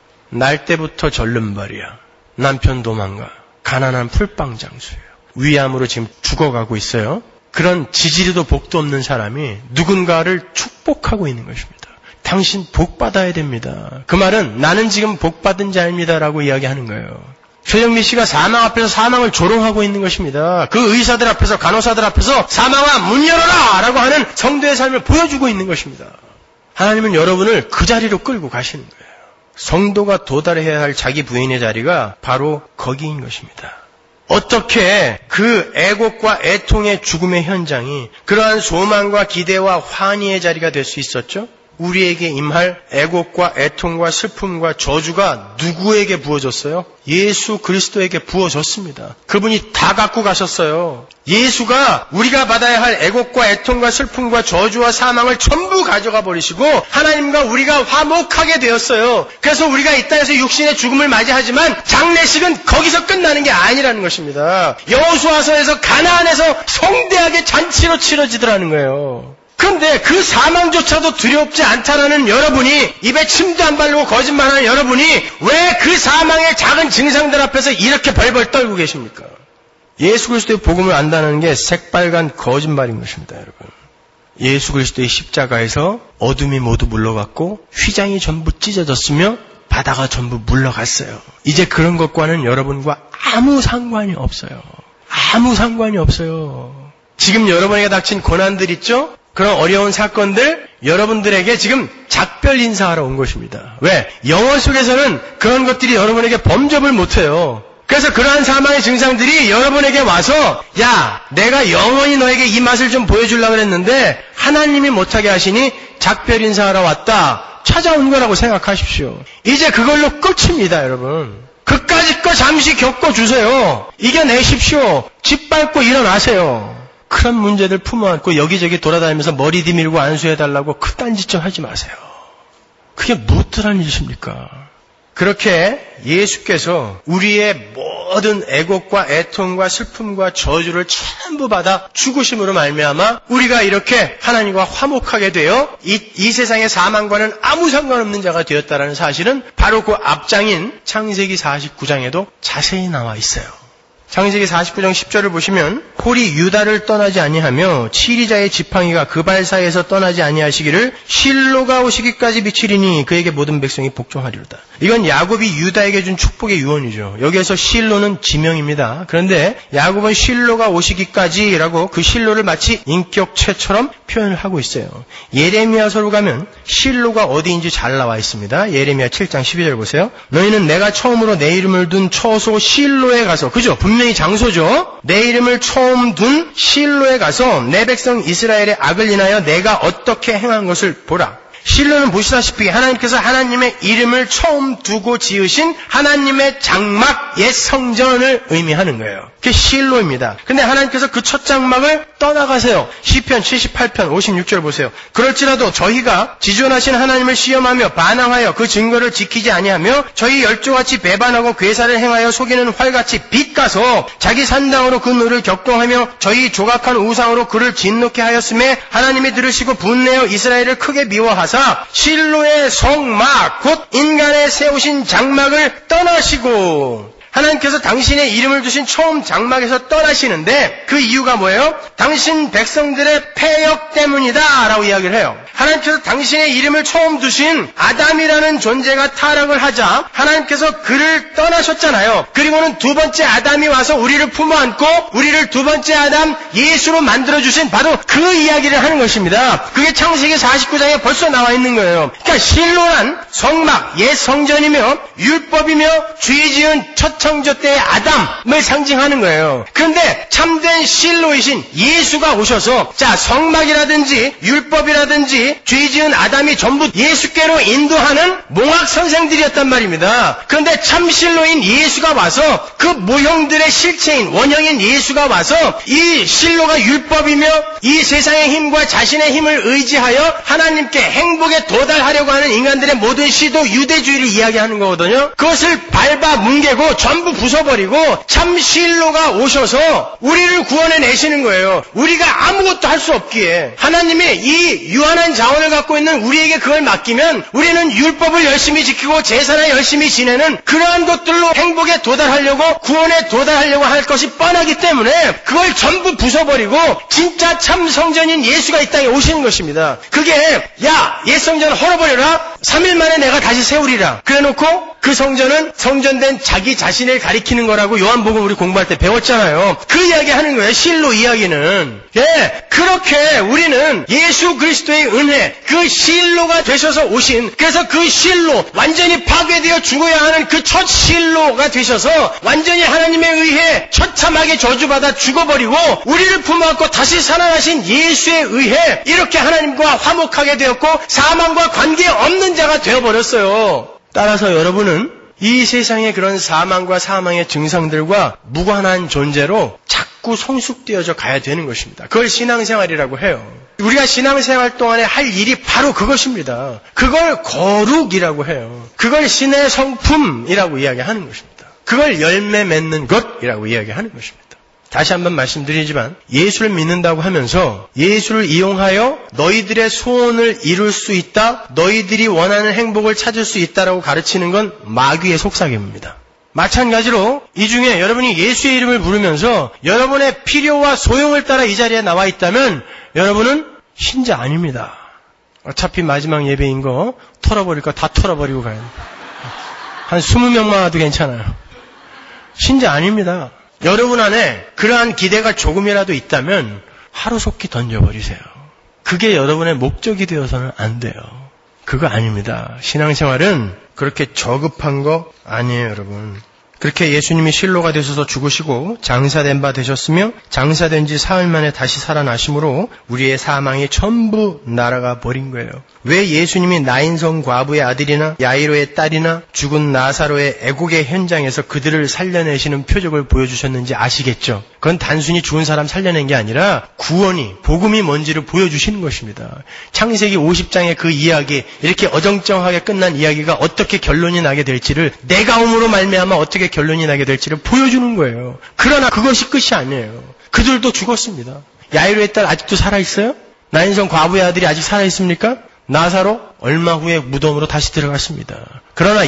날 때부터 절름발이야. 남편 도망가. 가난한 풀빵장수예요. 위암으로 지금 죽어가고 있어요. 그런 지지리도 복도 없는 사람이 누군가를 축복하고 있는 것입니다. 당신 복 받아야 됩니다. 그 말은 나는 지금 복 받은 자입니다라고 이야기하는 거예요. 최정미 씨가 사망 앞에서 사망을 조롱하고 있는 것입니다. 그 의사들 앞에서 간호사들 앞에서 사망아 문 열어라 라고 하는 성도의 삶을 보여주고 있는 것입니다. 하나님은 여러분을 그 자리로 끌고 가시는 거예요. 성도가 도달해야 할 자기 부인의 자리가 바로 거기인 것입니다. 어떻게 그 애곡과 애통의 죽음의 현장이 그러한 소망과 기대와 환희의 자리가 될 수 있었죠? 우리에게 임할 애곡과 애통과 슬픔과 저주가 누구에게 부어졌어요? 예수 그리스도에게 부어졌습니다. 그분이 다 갖고 가셨어요. 예수가 우리가 받아야 할 애곡과 애통과 슬픔과 저주와 사망을 전부 가져가 버리시고 하나님과 우리가 화목하게 되었어요. 그래서 우리가 이 땅에서 육신의 죽음을 맞이하지만 장례식은 거기서 끝나는 게 아니라는 것입니다. 여호수아서에서 가나안에서 성대하게 잔치로 치러지더라는 거예요. 그런데 그 사망조차도 두렵지 않다라는 여러분이, 입에 침도 안 바르고 거짓말하는 여러분이 왜 그 사망의 작은 증상들 앞에서 이렇게 벌벌 떨고 계십니까? 예수 그리스도의 복음을 안다는 게 새빨간 거짓말인 것입니다, 여러분. 예수 그리스도의 십자가에서 어둠이 모두 물러갔고 휘장이 전부 찢어졌으며 바다가 전부 물러갔어요. 이제 그런 것과는 여러분과 아무 상관이 없어요. 아무 상관이 없어요. 지금 여러분에게 닥친 고난들 있죠? 그런 어려운 사건들, 여러분들에게 지금 작별 인사하러 온 것입니다. 왜? 영원 속에서는 그런 것들이 여러분에게 범접을 못해요. 그래서 그러한 사망의 증상들이 여러분에게 와서 야, 내가 영원히 너에게 이 맛을 좀 보여주려고 했는데 하나님이 못하게 하시니 작별 인사하러 왔다. 찾아온 거라고 생각하십시오. 이제 그걸로 끝입니다, 여러분. 그까짓 거 잠시 겪어주세요. 이겨내십시오. 짓밟고 일어나세요. 큰 문제들 품어안고 여기저기 돌아다니면서 머리 디밀고 안수해달라고 그딴 짓 좀 하지 마세요. 그게 무엇들한 일이십니까? 그렇게 예수께서 우리의 모든 애곡과 애통과 슬픔과 저주를 전부 받아 죽으심으로 말미암아 우리가 이렇게 하나님과 화목하게 되어 이 세상의 사망과는 아무 상관없는 자가 되었다는 사실은 바로 그 앞장인 창세기 49장에도 자세히 나와 있어요. 창세기 49장 10절을 보시면 홀이 유다를 떠나지 아니하며 치리자의 지팡이가 그 발 사이에서 떠나지 아니하시기를 실로가 오시기까지 미치리니 그에게 모든 백성이 복종하리로다. 이건 야곱이 유다에게 준 축복의 유언이죠. 여기에서 실로는 지명입니다. 그런데 야곱은 실로가 오시기까지라고 그 실로를 마치 인격체처럼 표현을 하고 있어요. 예레미야서로 가면 실로가 어디인지 잘 나와 있습니다. 예레미야 7장 12절 보세요. 너희는 내가 처음으로 내 이름을 둔 처소 실로에 가서, 그죠? 분명히 장소죠. 내 이름을 처음 둔 실로에 가서 내 백성 이스라엘의 악을 인하여 내가 어떻게 행한 것을 보라. 실로는 보시다시피 하나님께서 하나님의 이름을 처음 두고 지으신 하나님의 장막 옛 성전을 의미하는 거예요. 그게 실로입니다. 근데 하나님께서 그 첫 장막을 떠나가세요. 시편 78편 56절 보세요. 그럴지라도 저희가 지존하신 하나님을 시험하며 반항하여 그 증거를 지키지 아니하며 저희 열조같이 배반하고 괴사를 행하여 속이는 활같이 빗가서 자기 산당으로 그 노를 격동하며 저희 조각한 우상으로 그를 진노케 하였음에 하나님이 들으시고 분내어 이스라엘을 크게 미워하사 실로의 성막 곧 인간의 세우신 장막을 떠나시고, 하나님께서 당신의 이름을 두신 처음 장막에서 떠나시는데 그 이유가 뭐예요? 당신 백성들의 패역 때문이다 라고 이야기를 해요. 하나님께서 당신의 이름을 처음 두신 아담이라는 존재가 타락을 하자 하나님께서 그를 떠나셨잖아요. 그리고는 두 번째 아담이 와서 우리를 품어안고 우리를 두 번째 아담 예수로 만들어주신 바로 그 이야기를 하는 것입니다. 그게 창세기 49장에 벌써 나와 있는 거예요. 그러니까 실로란 성막, 옛 성전이며 율법이며 죄 지은 첫 창조 때의 아담을 상징하는 거예요. 그런데 참된 실로이신 예수가 오셔서 자, 성막이라든지 율법이라든지 죄 지은 아담이 전부 예수께로 인도하는 몽학 선생들이었단 말입니다. 그런데 참 실로인 예수가 와서 그 모형들의 실체인 원형인 예수가 와서 이 실로가 율법이며 이 세상의 힘과 자신의 힘을 의지하여 하나님께 행복에 도달하려고 하는 인간들의 모든 시도 유대주의를 이야기하는 거거든요. 그것을 밟아 뭉개고 거 전부 부숴버리고 참 실로가 오셔서 우리를 구원해내시는 거예요. 우리가 아무것도 할 수 없기에 하나님이 이 유한한 자원을 갖고 있는 우리에게 그걸 맡기면 우리는 율법을 열심히 지키고 제사나 열심히 지내는 그러한 것들로 행복에 도달하려고 구원에 도달하려고 할 것이 뻔하기 때문에 그걸 전부 부숴버리고 진짜 참 성전인 예수가 이 땅에 오시는 것입니다. 그게 야, 옛 성전 헐어버려라. 3일 만에 내가 다시 세우리라. 그래놓고 그 성전은 성전된 자기 자신을 가리키는 거라고 요한복음 우리 공부할 때 배웠잖아요. 그 이야기 하는 거예요. 실로 이야기는. 예, 그렇게 우리는 예수 그리스도의 은혜, 그 실로가 되셔서 오신, 그래서 그 실로, 완전히 파괴되어 죽어야 하는 그 첫 실로가 되셔서 완전히 하나님에 의해 처참하게 저주받아 죽어버리고 우리를 품어안고 다시 살아나신 예수에 의해 이렇게 하나님과 화목하게 되었고 사망과 관계없는 자가 되어버렸어요. 따라서 여러분은 이 세상의 그런 사망과 사망의 증상들과 무관한 존재로 자꾸 성숙되어져 가야 되는 것입니다. 그걸 신앙생활이라고 해요. 우리가 신앙생활 동안에 할 일이 바로 그것입니다. 그걸 거룩이라고 해요. 그걸 신의 성품이라고 이야기하는 것입니다. 그걸 열매 맺는 것이라고 이야기하는 것입니다. 다시 한번 말씀드리지만 예수를 믿는다고 하면서 예수를 이용하여 너희들의 소원을 이룰 수 있다, 너희들이 원하는 행복을 찾을 수 있다라고 가르치는 건 마귀의 속삭임입니다. 마찬가지로 이 중에 여러분이 예수의 이름을 부르면서 여러분의 필요와 소용을 따라 이 자리에 나와 있다면 여러분은 신자 아닙니다. 어차피 마지막 예배인 거 털어버릴 거 다 털어버리고 가야 돼요. 한 20명만 와도 괜찮아요. 신자 아닙니다. 여러분 안에 그러한 기대가 조금이라도 있다면 하루속히 던져버리세요. 그게 여러분의 목적이 되어서는 안 돼요. 그거 아닙니다. 신앙생활은 그렇게 저급한 거 아니에요, 여러분. 그렇게 예수님이 실로가 되셔서 죽으시고 장사된 바 되셨으며 장사된 지 사흘 만에 다시 살아나심으로 우리의 사망이 전부 날아가 버린 거예요. 왜 예수님이 나인성 과부의 아들이나 야이로의 딸이나 죽은 나사로의 애국의 현장에서 그들을 살려내시는 표적을 보여주셨는지 아시겠죠? 그건 단순히 죽은 사람 살려낸 게 아니라 구원이, 복음이 뭔지를 보여주시는 것입니다. 창세기 50장의 그 이야기, 이렇게 어정쩡하게 끝난 이야기가 어떻게 결론이 나게 될지를 내가 옴으로 말미암아 어떻게 결론이 나게 될지를 보여주는 거예요. 그러나 그것이 끝이 아니에요. 그들도 죽었습니다. 야이로의 딸 아직도 살아있어요? 나인성 과부의 아들이 아직 살아있습니까? 나사로 얼마 후에 무덤으로 다시 들어갔습니다. 그러나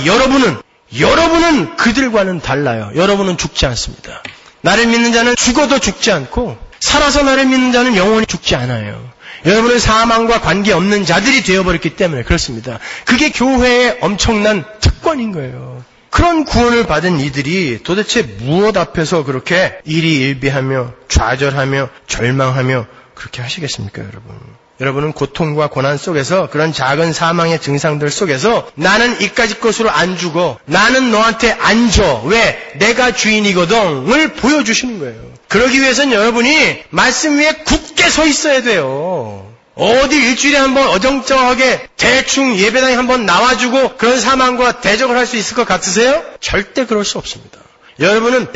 여러분은 그들과는 달라요. 여러분은 죽지 않습니다. 나를 믿는 자는 죽어도 죽지 않고 살아서 나를 믿는 자는 영원히 죽지 않아요. 여러분은 사망과 관계없는 자들이 되어버렸기 때문에 그렇습니다. 그게 교회의 엄청난 특권인 거예요. 그런 구원을 받은 이들이 도대체 무엇 앞에서 그렇게 일희일비하며 좌절하며 절망하며 그렇게 하시겠습니까, 여러분? 여러분은 고통과 고난 속에서 그런 작은 사망의 증상들 속에서 나는 이까짓 것으로 안 죽어, 나는 너한테 안 줘, 왜? 내가 주인이거든을 보여주시는 거예요. 그러기 위해서는 여러분이 말씀 위에 굳게 서 있어야 돼요. 어디 일주일에 한번 어정쩡하게 대충 예배당에 한번 나와주고 그런 사망과 대적을 할 수 있을 것 같으세요? 절대 그럴 수 없습니다. 여러분은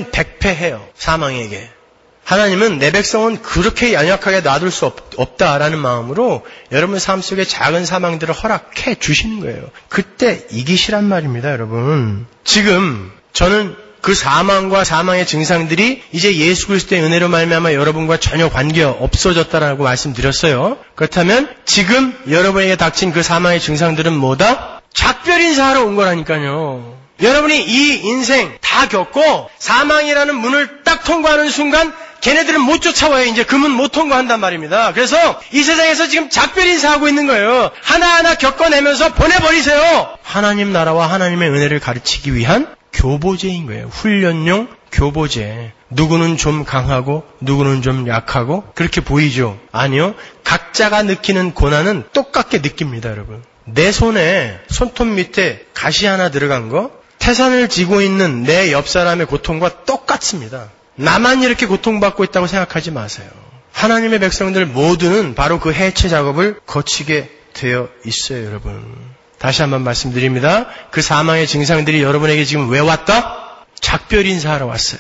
백전백패해요, 사망에게. 하나님은 내 백성은 그렇게 연약하게 놔둘 수 없다라는 마음으로 여러분 삶 속에 작은 사망들을 허락해 주시는 거예요. 그때 이기시란 말입니다, 여러분. 지금 저는 그 사망과 사망의 증상들이 이제 예수 그리스도의 은혜로 말미암아 여러분과 전혀 관계가 없어졌다라고 말씀드렸어요. 그렇다면 지금 여러분에게 닥친 그 사망의 증상들은 뭐다? 작별 인사하러 온 거라니까요. 여러분이 이 인생 다 겪고 사망이라는 문을 딱 통과하는 순간 걔네들은 못 쫓아와요. 이제 그 문 못 통과한단 말입니다. 그래서 이 세상에서 지금 작별 인사하고 있는 거예요. 하나하나 겪어내면서 보내버리세요. 하나님 나라와 하나님의 은혜를 가르치기 위한 교보제인 거예요. 훈련용 교보제. 누구는 좀 강하고 누구는 좀 약하고 그렇게 보이죠? 아니요. 각자가 느끼는 고난은 똑같게 느낍니다, 여러분. 내 손에 손톱 밑에 가시 하나 들어간 거 태산을 지고 있는 내 옆 사람의 고통과 똑같습니다. 나만 이렇게 고통받고 있다고 생각하지 마세요. 하나님의 백성들 모두는 바로 그 해체 작업을 거치게 되어 있어요, 여러분. 다시 한번 말씀드립니다. 그 사망의 증상들이 여러분에게 지금 왜 왔다? 작별 인사하러 왔어요.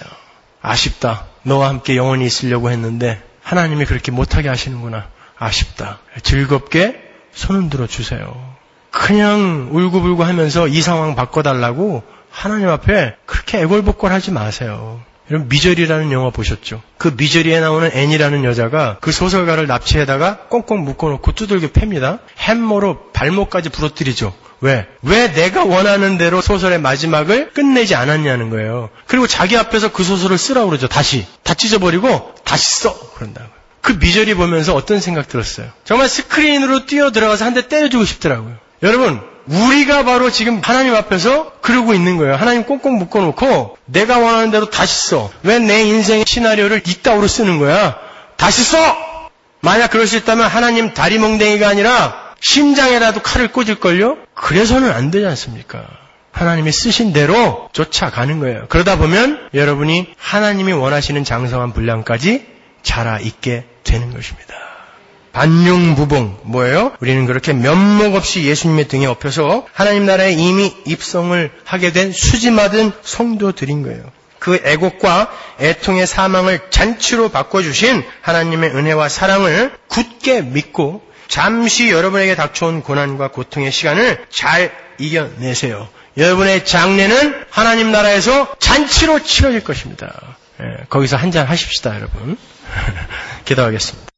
아쉽다. 너와 함께 영원히 있으려고 했는데 하나님이 그렇게 못하게 하시는구나. 아쉽다. 즐겁게 손 흔들어 주세요. 그냥 울고불고 하면서 이 상황 바꿔달라고 하나님 앞에 그렇게 그렇게 애골복골하지 마세요. 여러분 미저리라는 영화 보셨죠? 그 미저리에 나오는 앤이라는 여자가 그 소설가를 납치해다가 꽁꽁 묶어놓고 두들겨 팹니다. 햄머로 발목까지 부러뜨리죠. 왜 내가 원하는 대로 소설의 마지막을 끝내지 않았냐는 거예요. 그리고 자기 앞에서 그 소설을 쓰라고 그러죠. 다시. 다 찢어버리고 다시 써. 그런다고요. 그 미저리 보면서 어떤 생각 들었어요? 정말 스크린으로 뛰어 들어가서 한 대 때려주고 싶더라고요. 여러분, 우리가 바로 지금 하나님 앞에서 그러고 있는 거예요. 하나님 꽁꽁 묶어놓고 내가 원하는 대로 다시 써. 왜 내 인생의 시나리오를 이따위로 쓰는 거야? 다시 써! 만약 그럴 수 있다면 하나님 다리몽댕이가 아니라 심장에라도 칼을 꽂을걸요? 그래서는 안 되지 않습니까? 하나님이 쓰신 대로 쫓아가는 거예요. 그러다 보면 여러분이 하나님이 원하시는 장성한 분량까지 자라있게 되는 것입니다. 반용부봉 뭐예요? 우리는 그렇게 면목 없이 예수님의 등에 업혀서 하나님 나라에 이미 입성을 하게 된 수지맞은 성도들인 거예요. 그 애곡과 애통의 사망을 잔치로 바꿔주신 하나님의 은혜와 사랑을 굳게 믿고 잠시 여러분에게 닥쳐온 고난과 고통의 시간을 잘 이겨내세요. 여러분의 장례는 하나님 나라에서 잔치로 치러질 것입니다. 거기서 한잔 하십시다, 여러분. 기도하겠습니다.